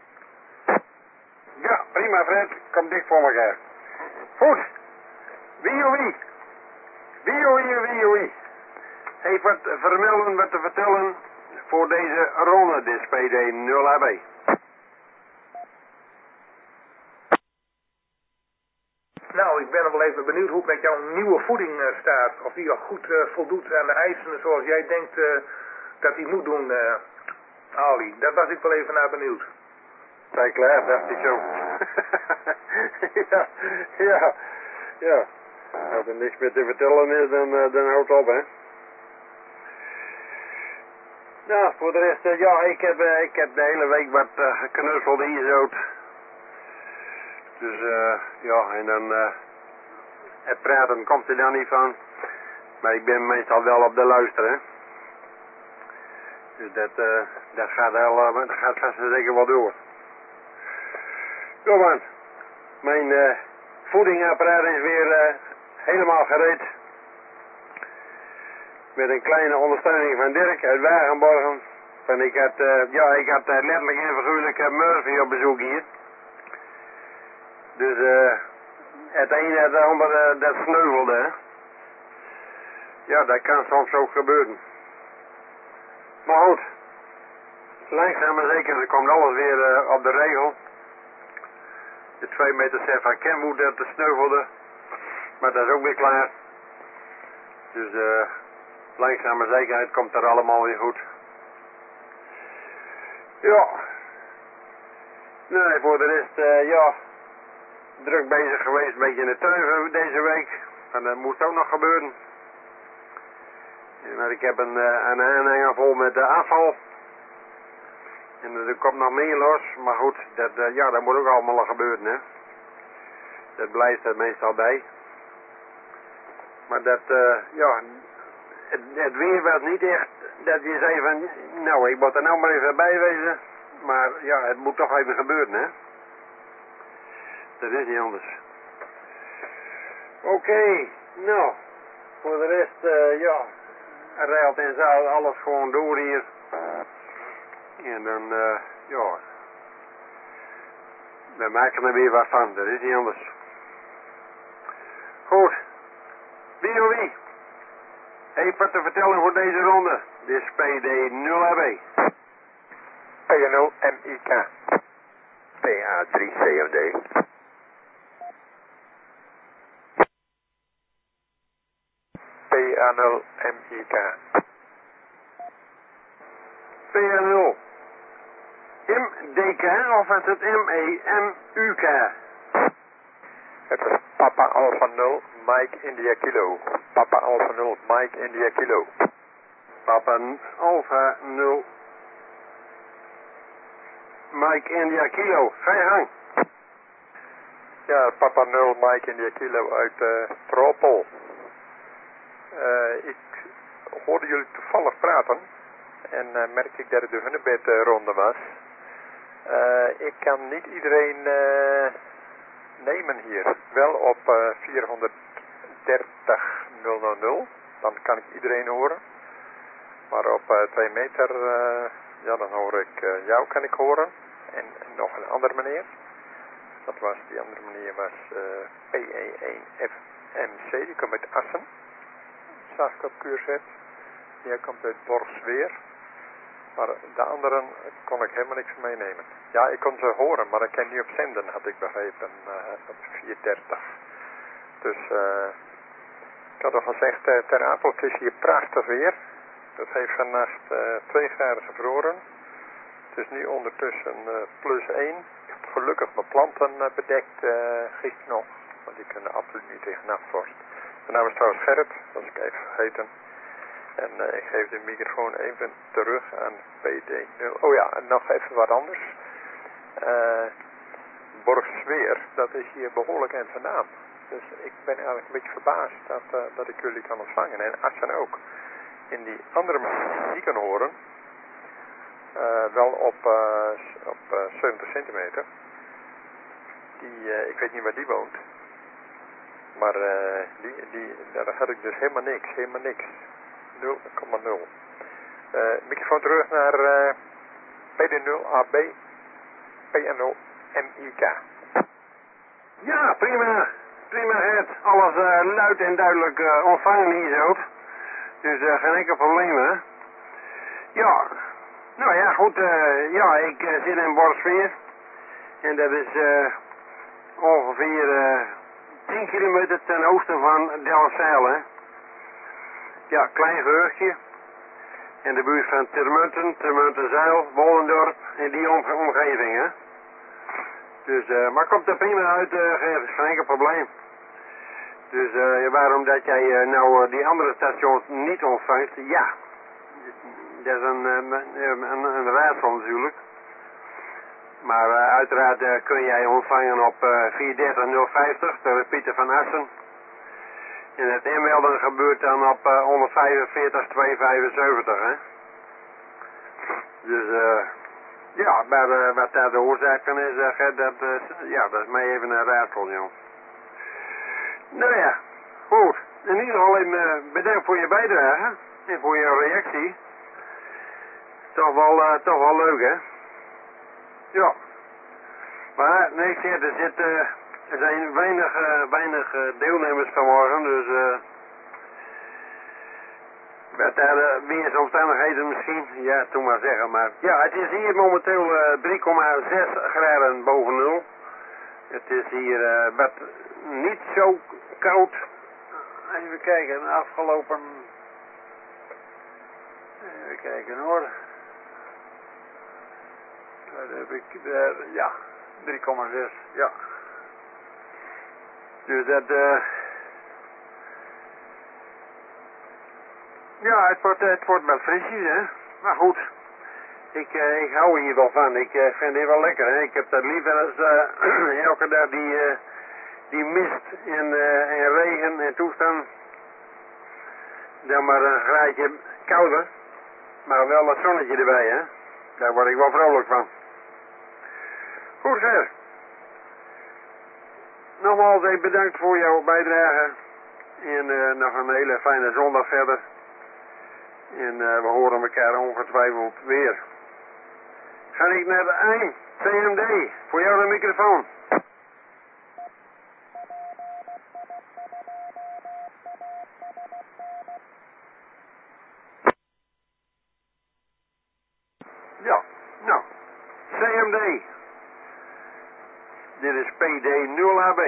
Ja, prima Fred, kom dicht voor elkaar. Goed. Wie o wie? Wie o wie, wie o wie? Heeft wat vermelden, wat te vertellen voor deze ronde, dus P D nul A B. Nou, ik ben nog wel even benieuwd hoe het met jouw nieuwe voeding uh, staat. Of die al goed uh, voldoet aan de eisen zoals jij denkt uh, dat die moet doen, uh, Ali. Daar was ik wel even naar benieuwd. Zij klaar, dacht ik zo. ja, ja, ja. Als er niks meer te vertellen is, dan, uh, dan houdt het op, hè. Nou, voor de rest, uh, ja, ik heb, uh, ik heb de hele week wat uh, geknuffeld hier zo. Dus, uh, ja, en dan, uh, het praten komt er dan niet van. Maar ik ben meestal wel op de luister, hè. Dus dat, uh, dat gaat, wel, uh, dat gaat vast en zeker wel door. Kom aan. Mijn uh, voedingapparaat is weer uh, helemaal gereed. Met een kleine ondersteuning van Dirk uit Wagenborgen. En ik had, uh, ja, ik had uh, letterlijk en figuurlijk uh, Murphy op bezoek hier. Dus uh, het ene en het andere, uh, dat sneuvelde, hè. Ja, dat kan soms ook gebeuren. Maar goed. Langzaam maar zeker, er komt alles weer uh, op de regel. De twee meter set van Kenwood, dat sneuvelde. Maar dat is ook weer klaar. Dus uh, langzaam maar zekerheid komt er allemaal weer goed. Ja. Nee, voor de rest, uh, ja, druk bezig geweest, een beetje in de tuin deze week. En dat moest ook nog gebeuren. Maar ik heb een, uh, een aanhanger vol met uh, afval. En er komt nog meer los, maar goed, dat, uh, ja, dat moet ook allemaal gebeuren, hè. Dat blijft er meestal bij. Maar dat, uh, ja, het, het weer was niet echt, dat je zei van, nou, ik moet er nou maar even bij wezen. Maar ja, het moet toch even gebeuren, hè. Dat is niet anders. Oké, okay, nou, voor de rest, uh, ja, rijlt en zaal alles gewoon door hier. En dan, uh, ja, we maken er weer wat van, dat is niet anders. Goed, wie of wie? Even wat te vertellen voor deze ronde. Dit is P D nul A B. P A nul M I K. P A drie C M D. P A nul M I K. P A nul M D K of is het M E M U K? Het is Papa Alpha nul Mike India Kilo. Papa Alpha nul Mike India Kilo. Papa Alpha nul Mike India Kilo. Ga je gang. Ja, Papa nul Mike India Kilo uit uh, Tropel. Uh, ik hoorde jullie toevallig praten en uh, merkte ik dat het de Hunebed-ronde was. Uh, ik kan niet iedereen uh, nemen hier. Wel op uh, vierhonderddertig nul nul nul, dan kan ik iedereen horen. Maar op uh, twee meter, uh, ja, dan hoor ik uh, jou kan ik horen. En, en nog een andere meneer. Dat was, die andere meneer was uh, P E één F M C, die komt uit Assen. Zag ik op Kuurzet. Die komt uit Borsweer. Maar de anderen kon ik helemaal niks meenemen. Ja, ik kon ze horen, maar ik kan niet op zenden, had ik begrepen, uh, op vierhonderddertig. Dus uh, ik had al gezegd, uh, Ter Apel, het is hier prachtig weer. Het heeft vannacht uh, twee graden gevroren. Het is nu ondertussen uh, plus één. Ik heb gelukkig mijn planten uh, bedekt uh, gisteren nog. Want die kunnen absoluut niet tegen nachtvorst. Mijn naam is trouwens Gerrit, dat was ik even vergeten. En uh, ik geef de microfoon even terug aan P D nul. Oh ja, en nog even wat anders. Uh, Borsweer, dat is hier behoorlijk en vandaan. Dus ik ben eigenlijk een beetje verbaasd dat, uh, dat ik jullie kan ontvangen. En Assen ook. In die andere manier die kan horen. Uh, wel op, uh, op uh, zeventig centimeter. Die, uh, ik weet niet waar die woont. Maar uh, die, die, daar had ik dus helemaal niks. Helemaal niks. nul komma nul. Uh, microfoon terug naar uh, P D nul A B. P A nul M I K. Ja, prima. Prima, Gert. Alles uh, luid en duidelijk uh, ontvangen hier zo. Dus uh, geen enkel probleem, hè. Ja. Nou ja, goed. Uh, ja, ik uh, zit in Borsveer. En dat is uh, ongeveer uh, tien kilometer ten oosten van Delfzijl, hè. Ja, klein gehuchtje. In de buurt van Termunten, Termuntenzeil, Wollendorp, in die om omgeving, hè. Dus, uh, maar komt er prima uit, uh, Gert, geen enkel probleem. Dus uh, waarom dat jij uh, nou uh, die andere stations niet ontvangt, ja. Dat is een, een, een, een raadsel natuurlijk. Maar uh, uiteraard uh, kun jij ontvangen op uh, vierhonderddertig nul vijftig, door Pieter van Assen. En het inmelden gebeurt dan op uh, honderdvijfenveertig tweehonderdvijfenzeventig, hè. Dus uh, ja, maar uh, wat daar de oorzaak van is, uh, dat, uh, ja, dat is mij even een raadsel, joh. Nou ja, goed. In ieder geval uh, bedankt voor je bijdrage en voor je reactie. Toch wel, uh, toch wel leuk, hè. Ja. Maar, nee, ik zeg, er, zit, uh, er zijn weinig, uh, weinig uh, deelnemers vanmorgen, dus uh, met daar de weersomstandigheden misschien, ja, toen maar zeggen, maar ja, het is hier momenteel uh, drie komma zes graden boven nul. Het is hier uh, wat niet zo koud even kijken, de afgelopen... Even kijken hoor. Daar heb ik, uh, ja, drie komma zes, ja. Dus dat, uh, ja, het wordt, het wordt wel frisjes, hè. Maar goed, ik, uh, ik hou hier wel van. Ik uh, vind dit wel lekker, hè. Ik heb dat liever als uh, elke dag die, uh, die mist en, uh, en regen en toestand. Dan maar een graadje kouder, maar wel dat zonnetje erbij, hè. Daar word ik wel vrolijk van. Goed, Ger. Nogmaals even bedankt voor jouw bijdrage. En uh, nog een hele fijne zondag verder. En uh, we horen elkaar ongetwijfeld weer. Ga ik naar de eind. C M D. Voor jou de microfoon. Ja, nou. C M D. Dit is P D nul A B.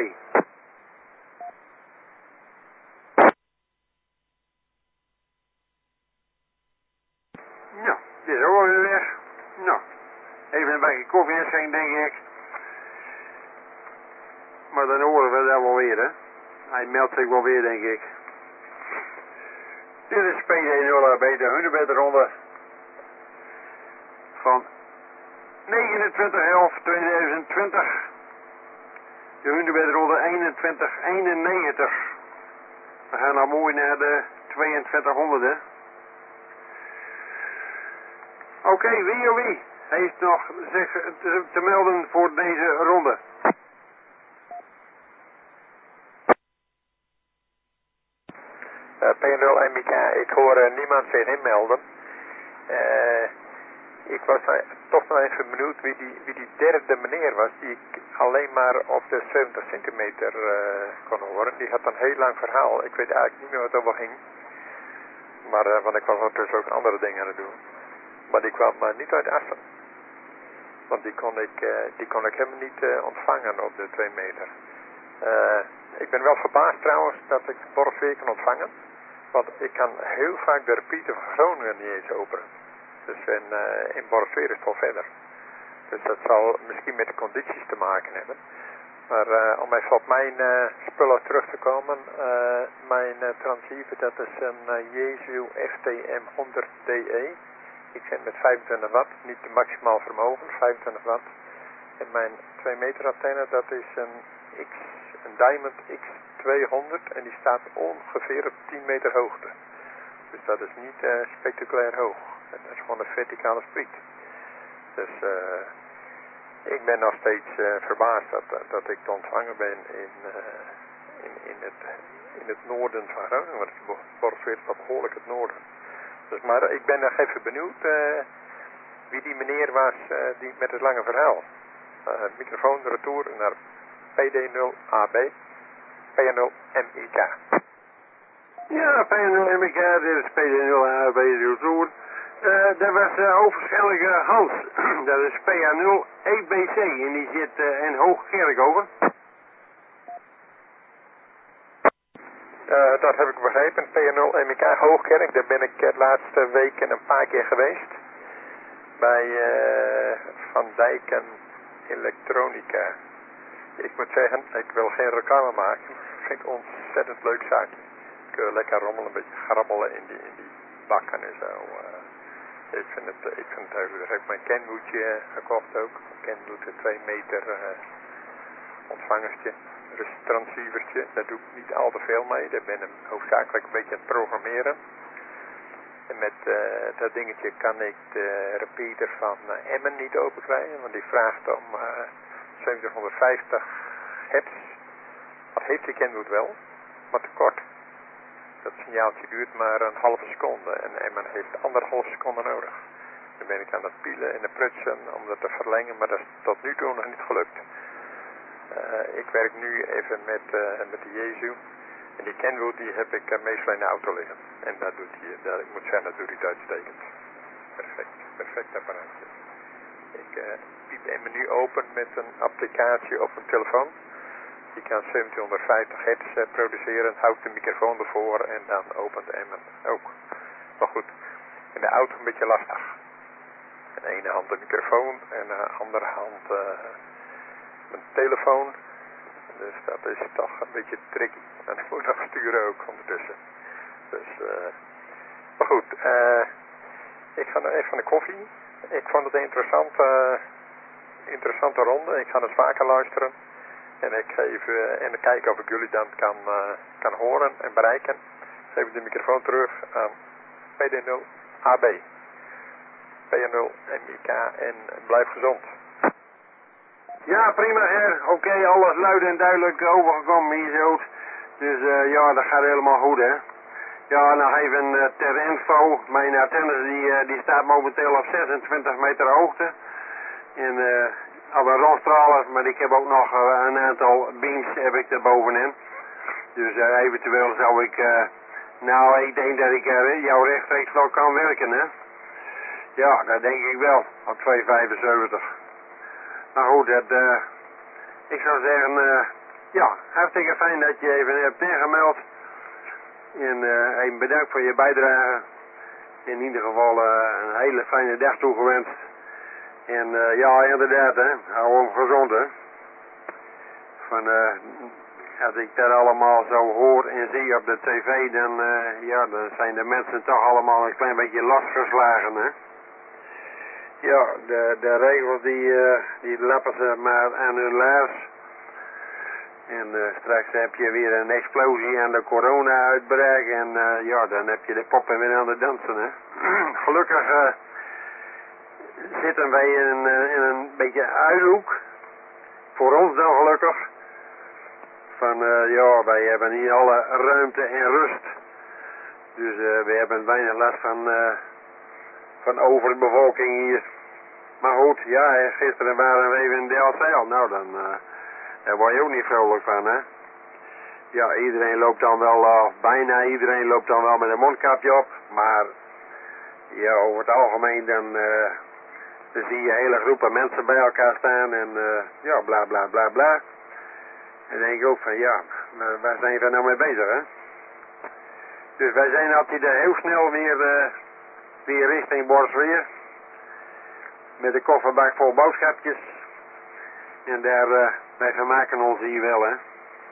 Nou, dit is ook weer weg. Nou, even een bakje koffie inschenken, denk ik. Maar dan horen we dat wel weer, hè. Hij meldt zich wel weer, denk ik. Dit is P D nul A B, de Hunebedronde van negenentwintig elf tweeduizend twintig. De Hunebedronde eenentwintig eenennegentig. We gaan nou mooi naar de tweeëntwintighonderd, hè. Oké, okay, wie of wie heeft nog zich te, te melden voor deze ronde? Uh, P nul M I K, ik hoor uh, niemand zich inmelden. Uh, ik was uh, toch nog even benieuwd wie die, wie die derde meneer was die ik alleen maar op de zeventig centimeter uh, kon horen. Die had een heel lang verhaal. Ik weet eigenlijk niet meer wat het over ging. Maar, uh, want ik was ondertussen ook andere dingen aan het doen. Maar die kwam uh, niet uit Assen. Want die kon ik, uh, die kon ik helemaal niet uh, ontvangen op de twee meter. Uh, ik ben wel verbaasd trouwens dat ik Borgsweer kan ontvangen. Want ik kan heel vaak de repeater van Groningen niet eens openen. Dus in, uh, in Borgsweer is het wel verder. Dus dat zal misschien met de condities te maken hebben. Maar uh, om even op mijn uh, spullen terug te komen. Uh, mijn uh, transceiver, dat is een uh, Yaesu F T M honderd D E. Ik zet met vijfentwintig watt, niet de maximaal vermogen, vijfentwintig watt. En mijn twee meter antenne, dat is een X, een Diamond X tweehonderd en die staat ongeveer op tien meter hoogte. Dus dat is niet uh, spectaculair hoog. Dat is gewoon een verticale spriet. Dus uh, ik ben nog steeds uh, verbaasd dat, dat ik te ontvangen ben in, uh, in, in, het, in het noorden van Groningen. Want het Borgsweer is behoorlijk het noorden. Dus, maar ik ben nog even benieuwd uh, wie die meneer was uh, die met het lange verhaal. Uh, microfoon retour naar P D nul A B, P nul M I K. Ja, P nul M I K, dit is P D nul A B retour. Uh, dat was uh, hoogstwaarschijnlijk uh, Hans. Dat is P A nul E B C en die zit uh, in Hoogkerk over. Uh, dat heb ik begrepen, P nul M I K Hoogkerk, daar ben ik de laatste weken een paar keer geweest. Bij uh, Van Dijken Elektronica. Ik moet zeggen, ik wil geen reclame maken, ik vind het een ontzettend leuk zaakje. Kun je lekker rommelen, een beetje grabbelen in die, in die bakken en zo. Uh, ik vind het, ik vind het heel leuk. Ik heb mijn Kenwoodje gekocht ook, Kenwood een twee meter uh, ontvangertje. Dus een transceivertje, daar doe ik niet al te veel mee. Daar ben ik hoofdzakelijk een beetje aan het programmeren. En met uh, dat dingetje kan ik de repeater van uh, Emmen niet open krijgen, want die vraagt om uh, zeventienhonderdvijftig hertz. Dat heeft die Kenwood wel, maar te kort. Dat signaaltje duurt maar een halve seconde en Emmen heeft anderhalf seconde nodig. Dan ben ik aan het pielen en het prutsen om dat te verlengen, maar dat is tot nu toe nog niet gelukt. Uh, ik werk nu even met, uh, met de Yaesu. En die Kenwood die heb ik uh, meestal in de auto liggen. En dat doet hij, dat, ik moet zeggen, dat doet hij het uitstekend. Perfect, perfect apparaatje. Ik uh, piep hem nu open met een applicatie op een telefoon. Die kan zeventienhonderdvijftig hertz uh, produceren, houdt de microfoon ervoor en dan opent de emmer ook. Maar goed, in de auto een beetje lastig. In de ene hand de microfoon en de andere hand uh, mijn telefoon. Dus dat is toch een beetje tricky. En ik moet nog sturen ook ondertussen. Dus, uh, maar goed, uh, ik ga nog even aan de koffie. Ik vond het een interessante, interessante ronde. Ik ga het vaker luisteren. En ik ga even en kijken of ik jullie dan kan, uh, kan horen en bereiken. Geef ik de microfoon terug aan P D nul A B. P D nul M I K en blijf gezond. Ja, prima her. Oké, okay, alles luid en duidelijk overgekomen hier zo. Dus uh, ja, dat gaat helemaal goed hè. Ja, nog even uh, ter info. Mijn antenne die, uh, die staat momenteel op zesentwintig meter hoogte. En uh, op een rondstraler, maar ik heb ook nog uh, een aantal beams heb ik er bovenin. Dus uh, eventueel zou ik, uh, nou ik denk dat ik uh, jou rechtstreeks wel kan werken hè. Ja, dat denk ik wel, op tweehonderdvijfenzeventig. Maar goed, dat, uh, ik zou zeggen, uh, ja, hartstikke fijn dat je even hebt ingemeld. En uh, even bedankt voor je bijdrage. In ieder geval uh, een hele fijne dag toegewenst. En uh, ja, inderdaad, hè, hou hem gezond, hè. Van, uh, als ik dat allemaal zo hoor en zie op de tv, dan, uh, ja, dan zijn de mensen toch allemaal een klein beetje lastgeslagen, hè. Ja, de, de regels die, uh, die lappen ze maar aan hun laars. En uh, straks heb je weer een explosie aan de corona-uitbraak en uh, ja, dan heb je de poppen weer aan het dansen, hè. Gelukkig uh, zitten wij in, uh, in een beetje uithoek. Voor ons dan gelukkig. Van uh, ja, wij hebben hier alle ruimte en rust. Dus uh, we hebben weinig last van, uh, van overbevolking hier. Maar goed, ja, gisteren waren we even in Delfzijl. Nou, dan, uh, daar word je ook niet vrolijk van, hè. Ja, iedereen loopt dan wel, uh, bijna iedereen loopt dan wel met een mondkapje op. Maar ja, over het algemeen dan, uh, dan zie je hele groepen mensen bij elkaar staan en uh, ja, bla bla bla bla. En dan denk ik ook van ja, maar waar zijn we nou mee bezig, hè? Dus wij zijn altijd uh, heel snel weer, uh, weer richting Borsweer. Met de kofferbak vol boodschapjes. En daar, uh, wij vermaken ons hier wel, hè.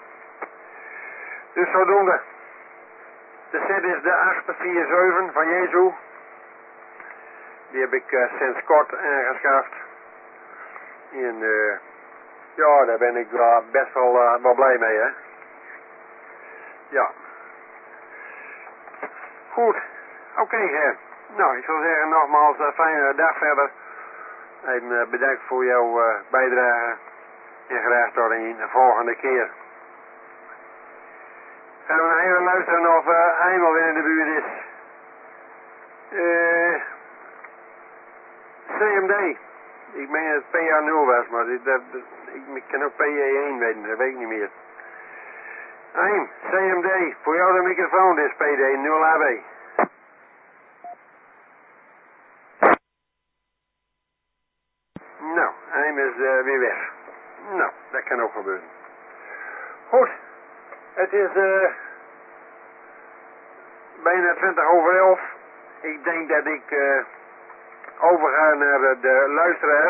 Dus zodoende. De set is de acht vier zeven van Jezu. Die heb ik uh, sinds kort aangeschaft. En uh, ja, daar ben ik uh, best wel, uh, wel blij mee, hè. Ja. Goed. Oké, okay, hè. Nou, ik zou zeggen nogmaals, uh, fijne dag verder. En uh, bedankt voor jouw uh, bijdrage. En graag tot een volgende keer. Gaan we nog even luisteren of uh, Eimel weer in de buurt is. Uh, C M D. Ik meen dat het P A nul was, maar dit, dat, dat, ik, ik kan ook P E één weten, dat weet ik niet meer. Eim, C M D, voor jou de microfoon, dit is P D nul A B. Nou, Eim is uh, weer weg. Nou, dat kan ook gebeuren. Goed, het is uh, bijna twintig over elf. Ik denk dat ik uh, overga naar uh, de luisteraars.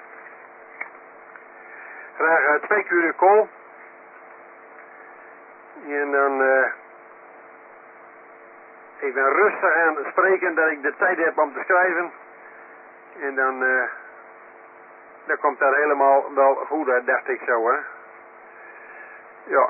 Graag uh, twee keer call. En dan uh, even rustig aan spreken dat ik de tijd heb om te schrijven. En dan, uh, dan komt dat helemaal wel goed uit, dacht ik zo, hè. Ja.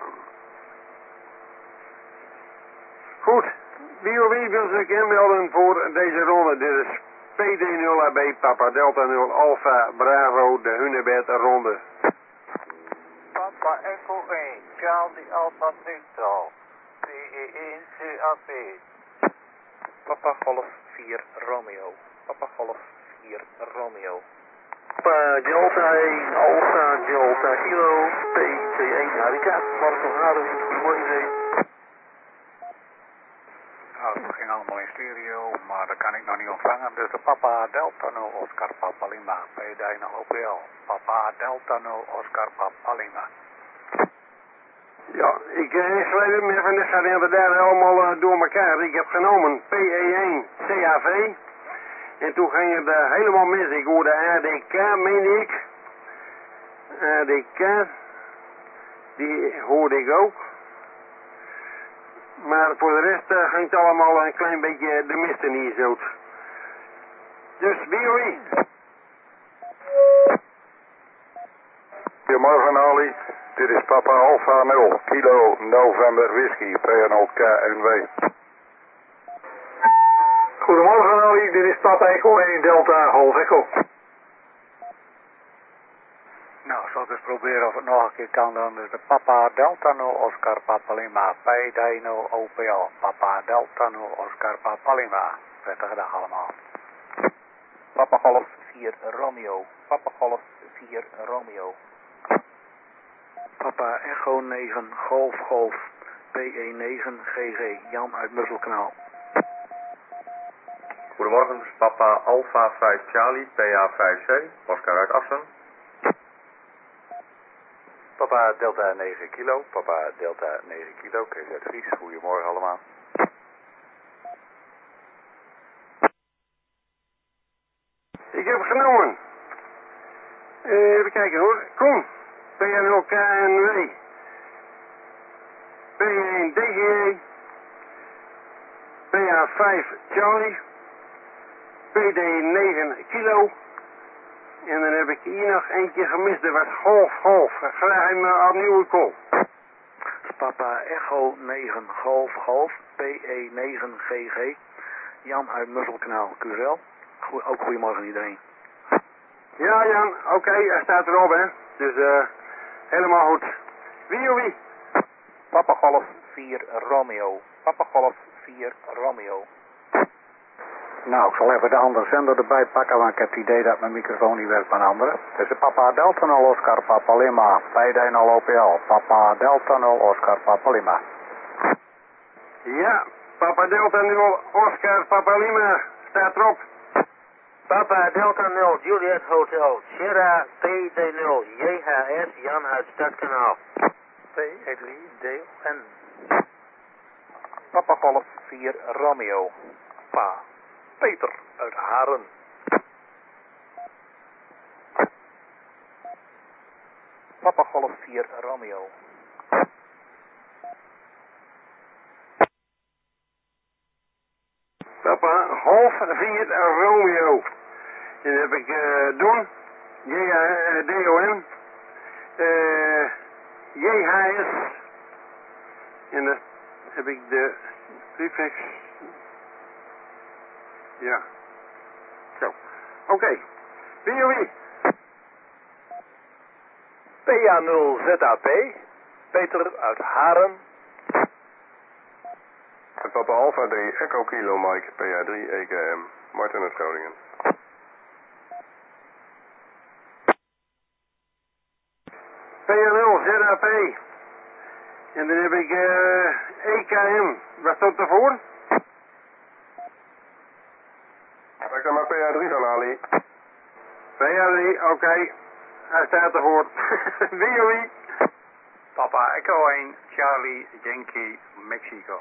Goed. Wie of wie wil zich inmelden voor deze ronde? Dit is P D nul A B Papa Delta nul Alpha Bravo, de Hunebed ronde. Papa Echo één, Charlie Alpha Neutral, P E één C A B. Papa Golf vier Romeo, Papa Golf vier Romeo. Papa Delta één, Alpha Delta Kilo, P T één Harika, Marco Adem, goedemorgen. Nou, het ging allemaal in stereo, maar dat kan ik nog niet ontvangen. Dus de Papa Delta nul Oscar Papa Lima, P D nul O P L. Papa Delta nul Oscar Papa Lima. Ja, ik uh, schrijf hem even, dat gaat inderdaad allemaal uh, door elkaar. Ik heb genomen P E één C A V. En toen ging het uh, helemaal mis. Ik hoorde A D K, meen ik. A D K. Die hoorde ik ook. Maar voor de rest uh, ging het allemaal een klein beetje de mist in hier zo. Dus, B O I. Goedemorgen Ali, dit is Papa Alpha nul, Kilo November Whisky, P N O K N W. Goedemorgen Ali, dit is Papa Echo één Delta Golf Echo. Nou, zal ik eens proberen of het nog een keer kan dan. Dus de Papa Delta nul Oscar Papa Lima, P D nul O P L, Papa Delta nul Oscar Papa Lima. Prettige dag allemaal. Papa Golf vier Romeo, Papa Golf vier Romeo. Papa Echo negen Golf Golf P E negen G G Jan uit Musselkanaal. Goedemorgen, Papa Alpha vijf Charlie P A vijf C Oscar uit Assen. Papa Delta negen Kilo, Papa Delta negen Kilo, Kees uit Fries, goedemorgen allemaal. Ik heb genomen. Uh, even kijken hoor. Kom. P N O K N W. P één D G E. P A vijf Charlie. P D negen Kilo. En dan heb ik hier nog eentje gemist. Dat was Golf Golf. Graag hem opnieuw call. Papa Echo negen Golf Golf P E negen G G Jan uit Musselkanaal, Kuzel. Goe ook goedemorgen iedereen. Ja Jan, oké, okay, hij staat erop hè. Dus eh, uh, helemaal goed. Wie of wie? Papa Golf vier Romeo, Papa Golf vier Romeo. Nou, ik zal even de andere zender erbij pakken, want ik heb het idee dat mijn microfoon niet werkt bij een andere. Het is de Papa Delta nul Oscar Papa Lima, P D nul O P L, Papa Delta nul Oscar Papa Lima. Ja, Papa Delta nul Oscar Papa Lima, staat erop. Papa Delta nul Juliet Hotel, Sierra P D nul J H S Jan uit Stadskanaal. P E drie D N. Papa Golf vier Romeo, Pa Peter uit Haren. Papa Golf vier Romeo. Papa Golf vier Romeo. En dan heb ik uh, Don, J D O N, uh, J H S. En dan heb ik de prefix. Ja. Zo. Oké. Okay. Wie of wie? P A nul Z A P, Peter uit Haren. Papa Alpha drie Echo Kilo Mike, P A drie E K M, Martin uit Groningen. P A nul Z A P. En dan heb ik uh, E K M. Wat stond ervoor? Kijk dan maar P A drie van Ali. P A drie, oké. Okay. Hij staat ervoor. Wie of wie? Papa Echo één Charlie Yankee Mexico.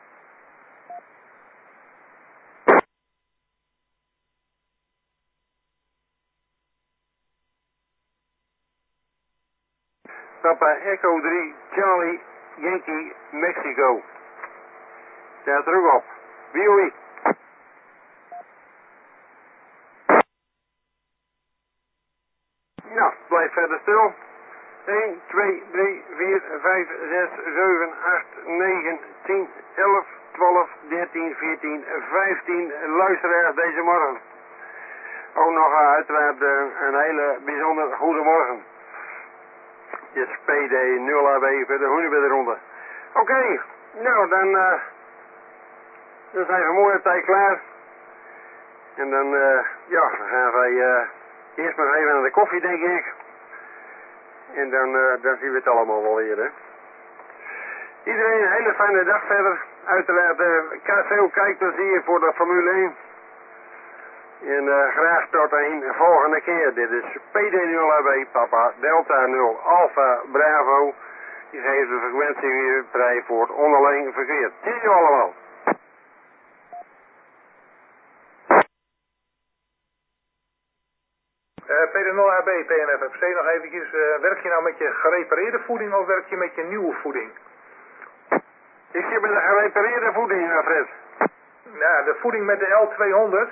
Papa Echo drie Charlie Yankee Mexico. Staat er ook op. Wie of wie? Nou, blijf verder stil. een, twee, drie, vier, vijf, zes, zeven, acht, negen, tien, elf, twaalf, dertien, veertien, vijftien luisteraars deze morgen. Ook nog uh, uiteraard uh, een hele bijzonder goede morgen. Dit is P D nul A B voor de Hoenebedronde. Oké, okay, nou dan, uh, dan zijn we mooi op tijd klaar. En dan, uh, ja, dan gaan wij uh, eerst maar even naar de koffie, denk ik. En dan, uh, dan zien we het allemaal wel weer, hè. Iedereen een hele fijne dag verder. Uiteraard uh, veel kijkplezier voor de Formule één. En uh, graag tot een volgende keer. Dit is P D nul A B, Papa Delta nul Alpha Bravo, Die geeft de frequentie vrij voor het onderling verkeer. Zie je allemaal. Uh, P D nul A B, P N F M C, nog eventjes. Uh, werk je nou met je gerepareerde voeding of werk je met je nieuwe voeding? Ik zit met de gerepareerde voeding, uh, Fred. Nou, de voeding met de L tweehonderd.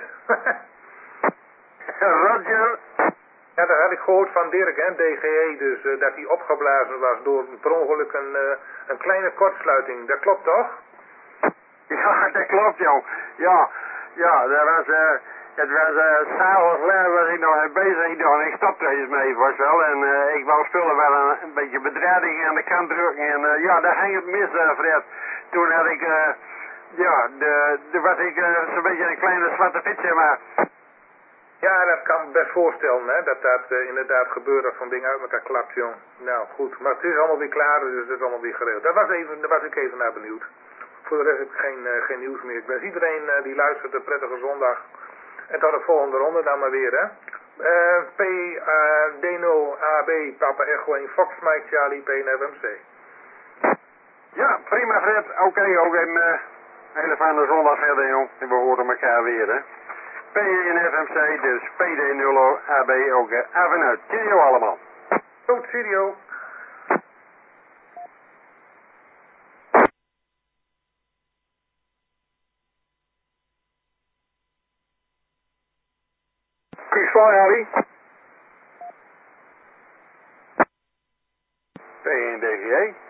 Roger. Ja, dat had ik gehoord van Dirk, hè, D G E, dus uh, dat hij opgeblazen was door per ongeluk een, uh, een kleine kortsluiting. Dat klopt toch? Ja, dat klopt, joh. Ja, ja, dat was, uh, het was, uh, s'avonds laat was ik nog bezig, ik dacht, ik stopte er eens mee, was wel, en uh, ik wou spullen wel een, een beetje bedreiging aan de kant drukken, en uh, ja, daar ging het mis, uh, Fred. Toen had ik, uh, ja, de, de was ik uh, zo'n beetje een kleine zwarte fit, zeg maar. Ja, dat kan ik best voorstellen, hè, dat dat uh, inderdaad gebeurt als zo'n ding uit elkaar klapt, jong. Nou, goed, maar het is allemaal weer klaar, dus het is allemaal weer geregeld. Dat was, even, daar was ik even naar benieuwd. Voor de rest heb ik geen, uh, geen nieuws meer. Ik wens iedereen uh, die luistert een prettige zondag. En tot de volgende ronde dan maar weer, hè. Uh, P D nul A B, Papa Echo één, Fox Mike Charlie, P N F M C. Ja, prima Fred. Oké, okay, ook een uh, hele fijne zondag verder, jong. En we horen elkaar weer, hè. P N F M C, dus P D nul A B, ook uh, af en uit. Cheerio allemaal. Goed, video. Cruise Harry. P N D G E.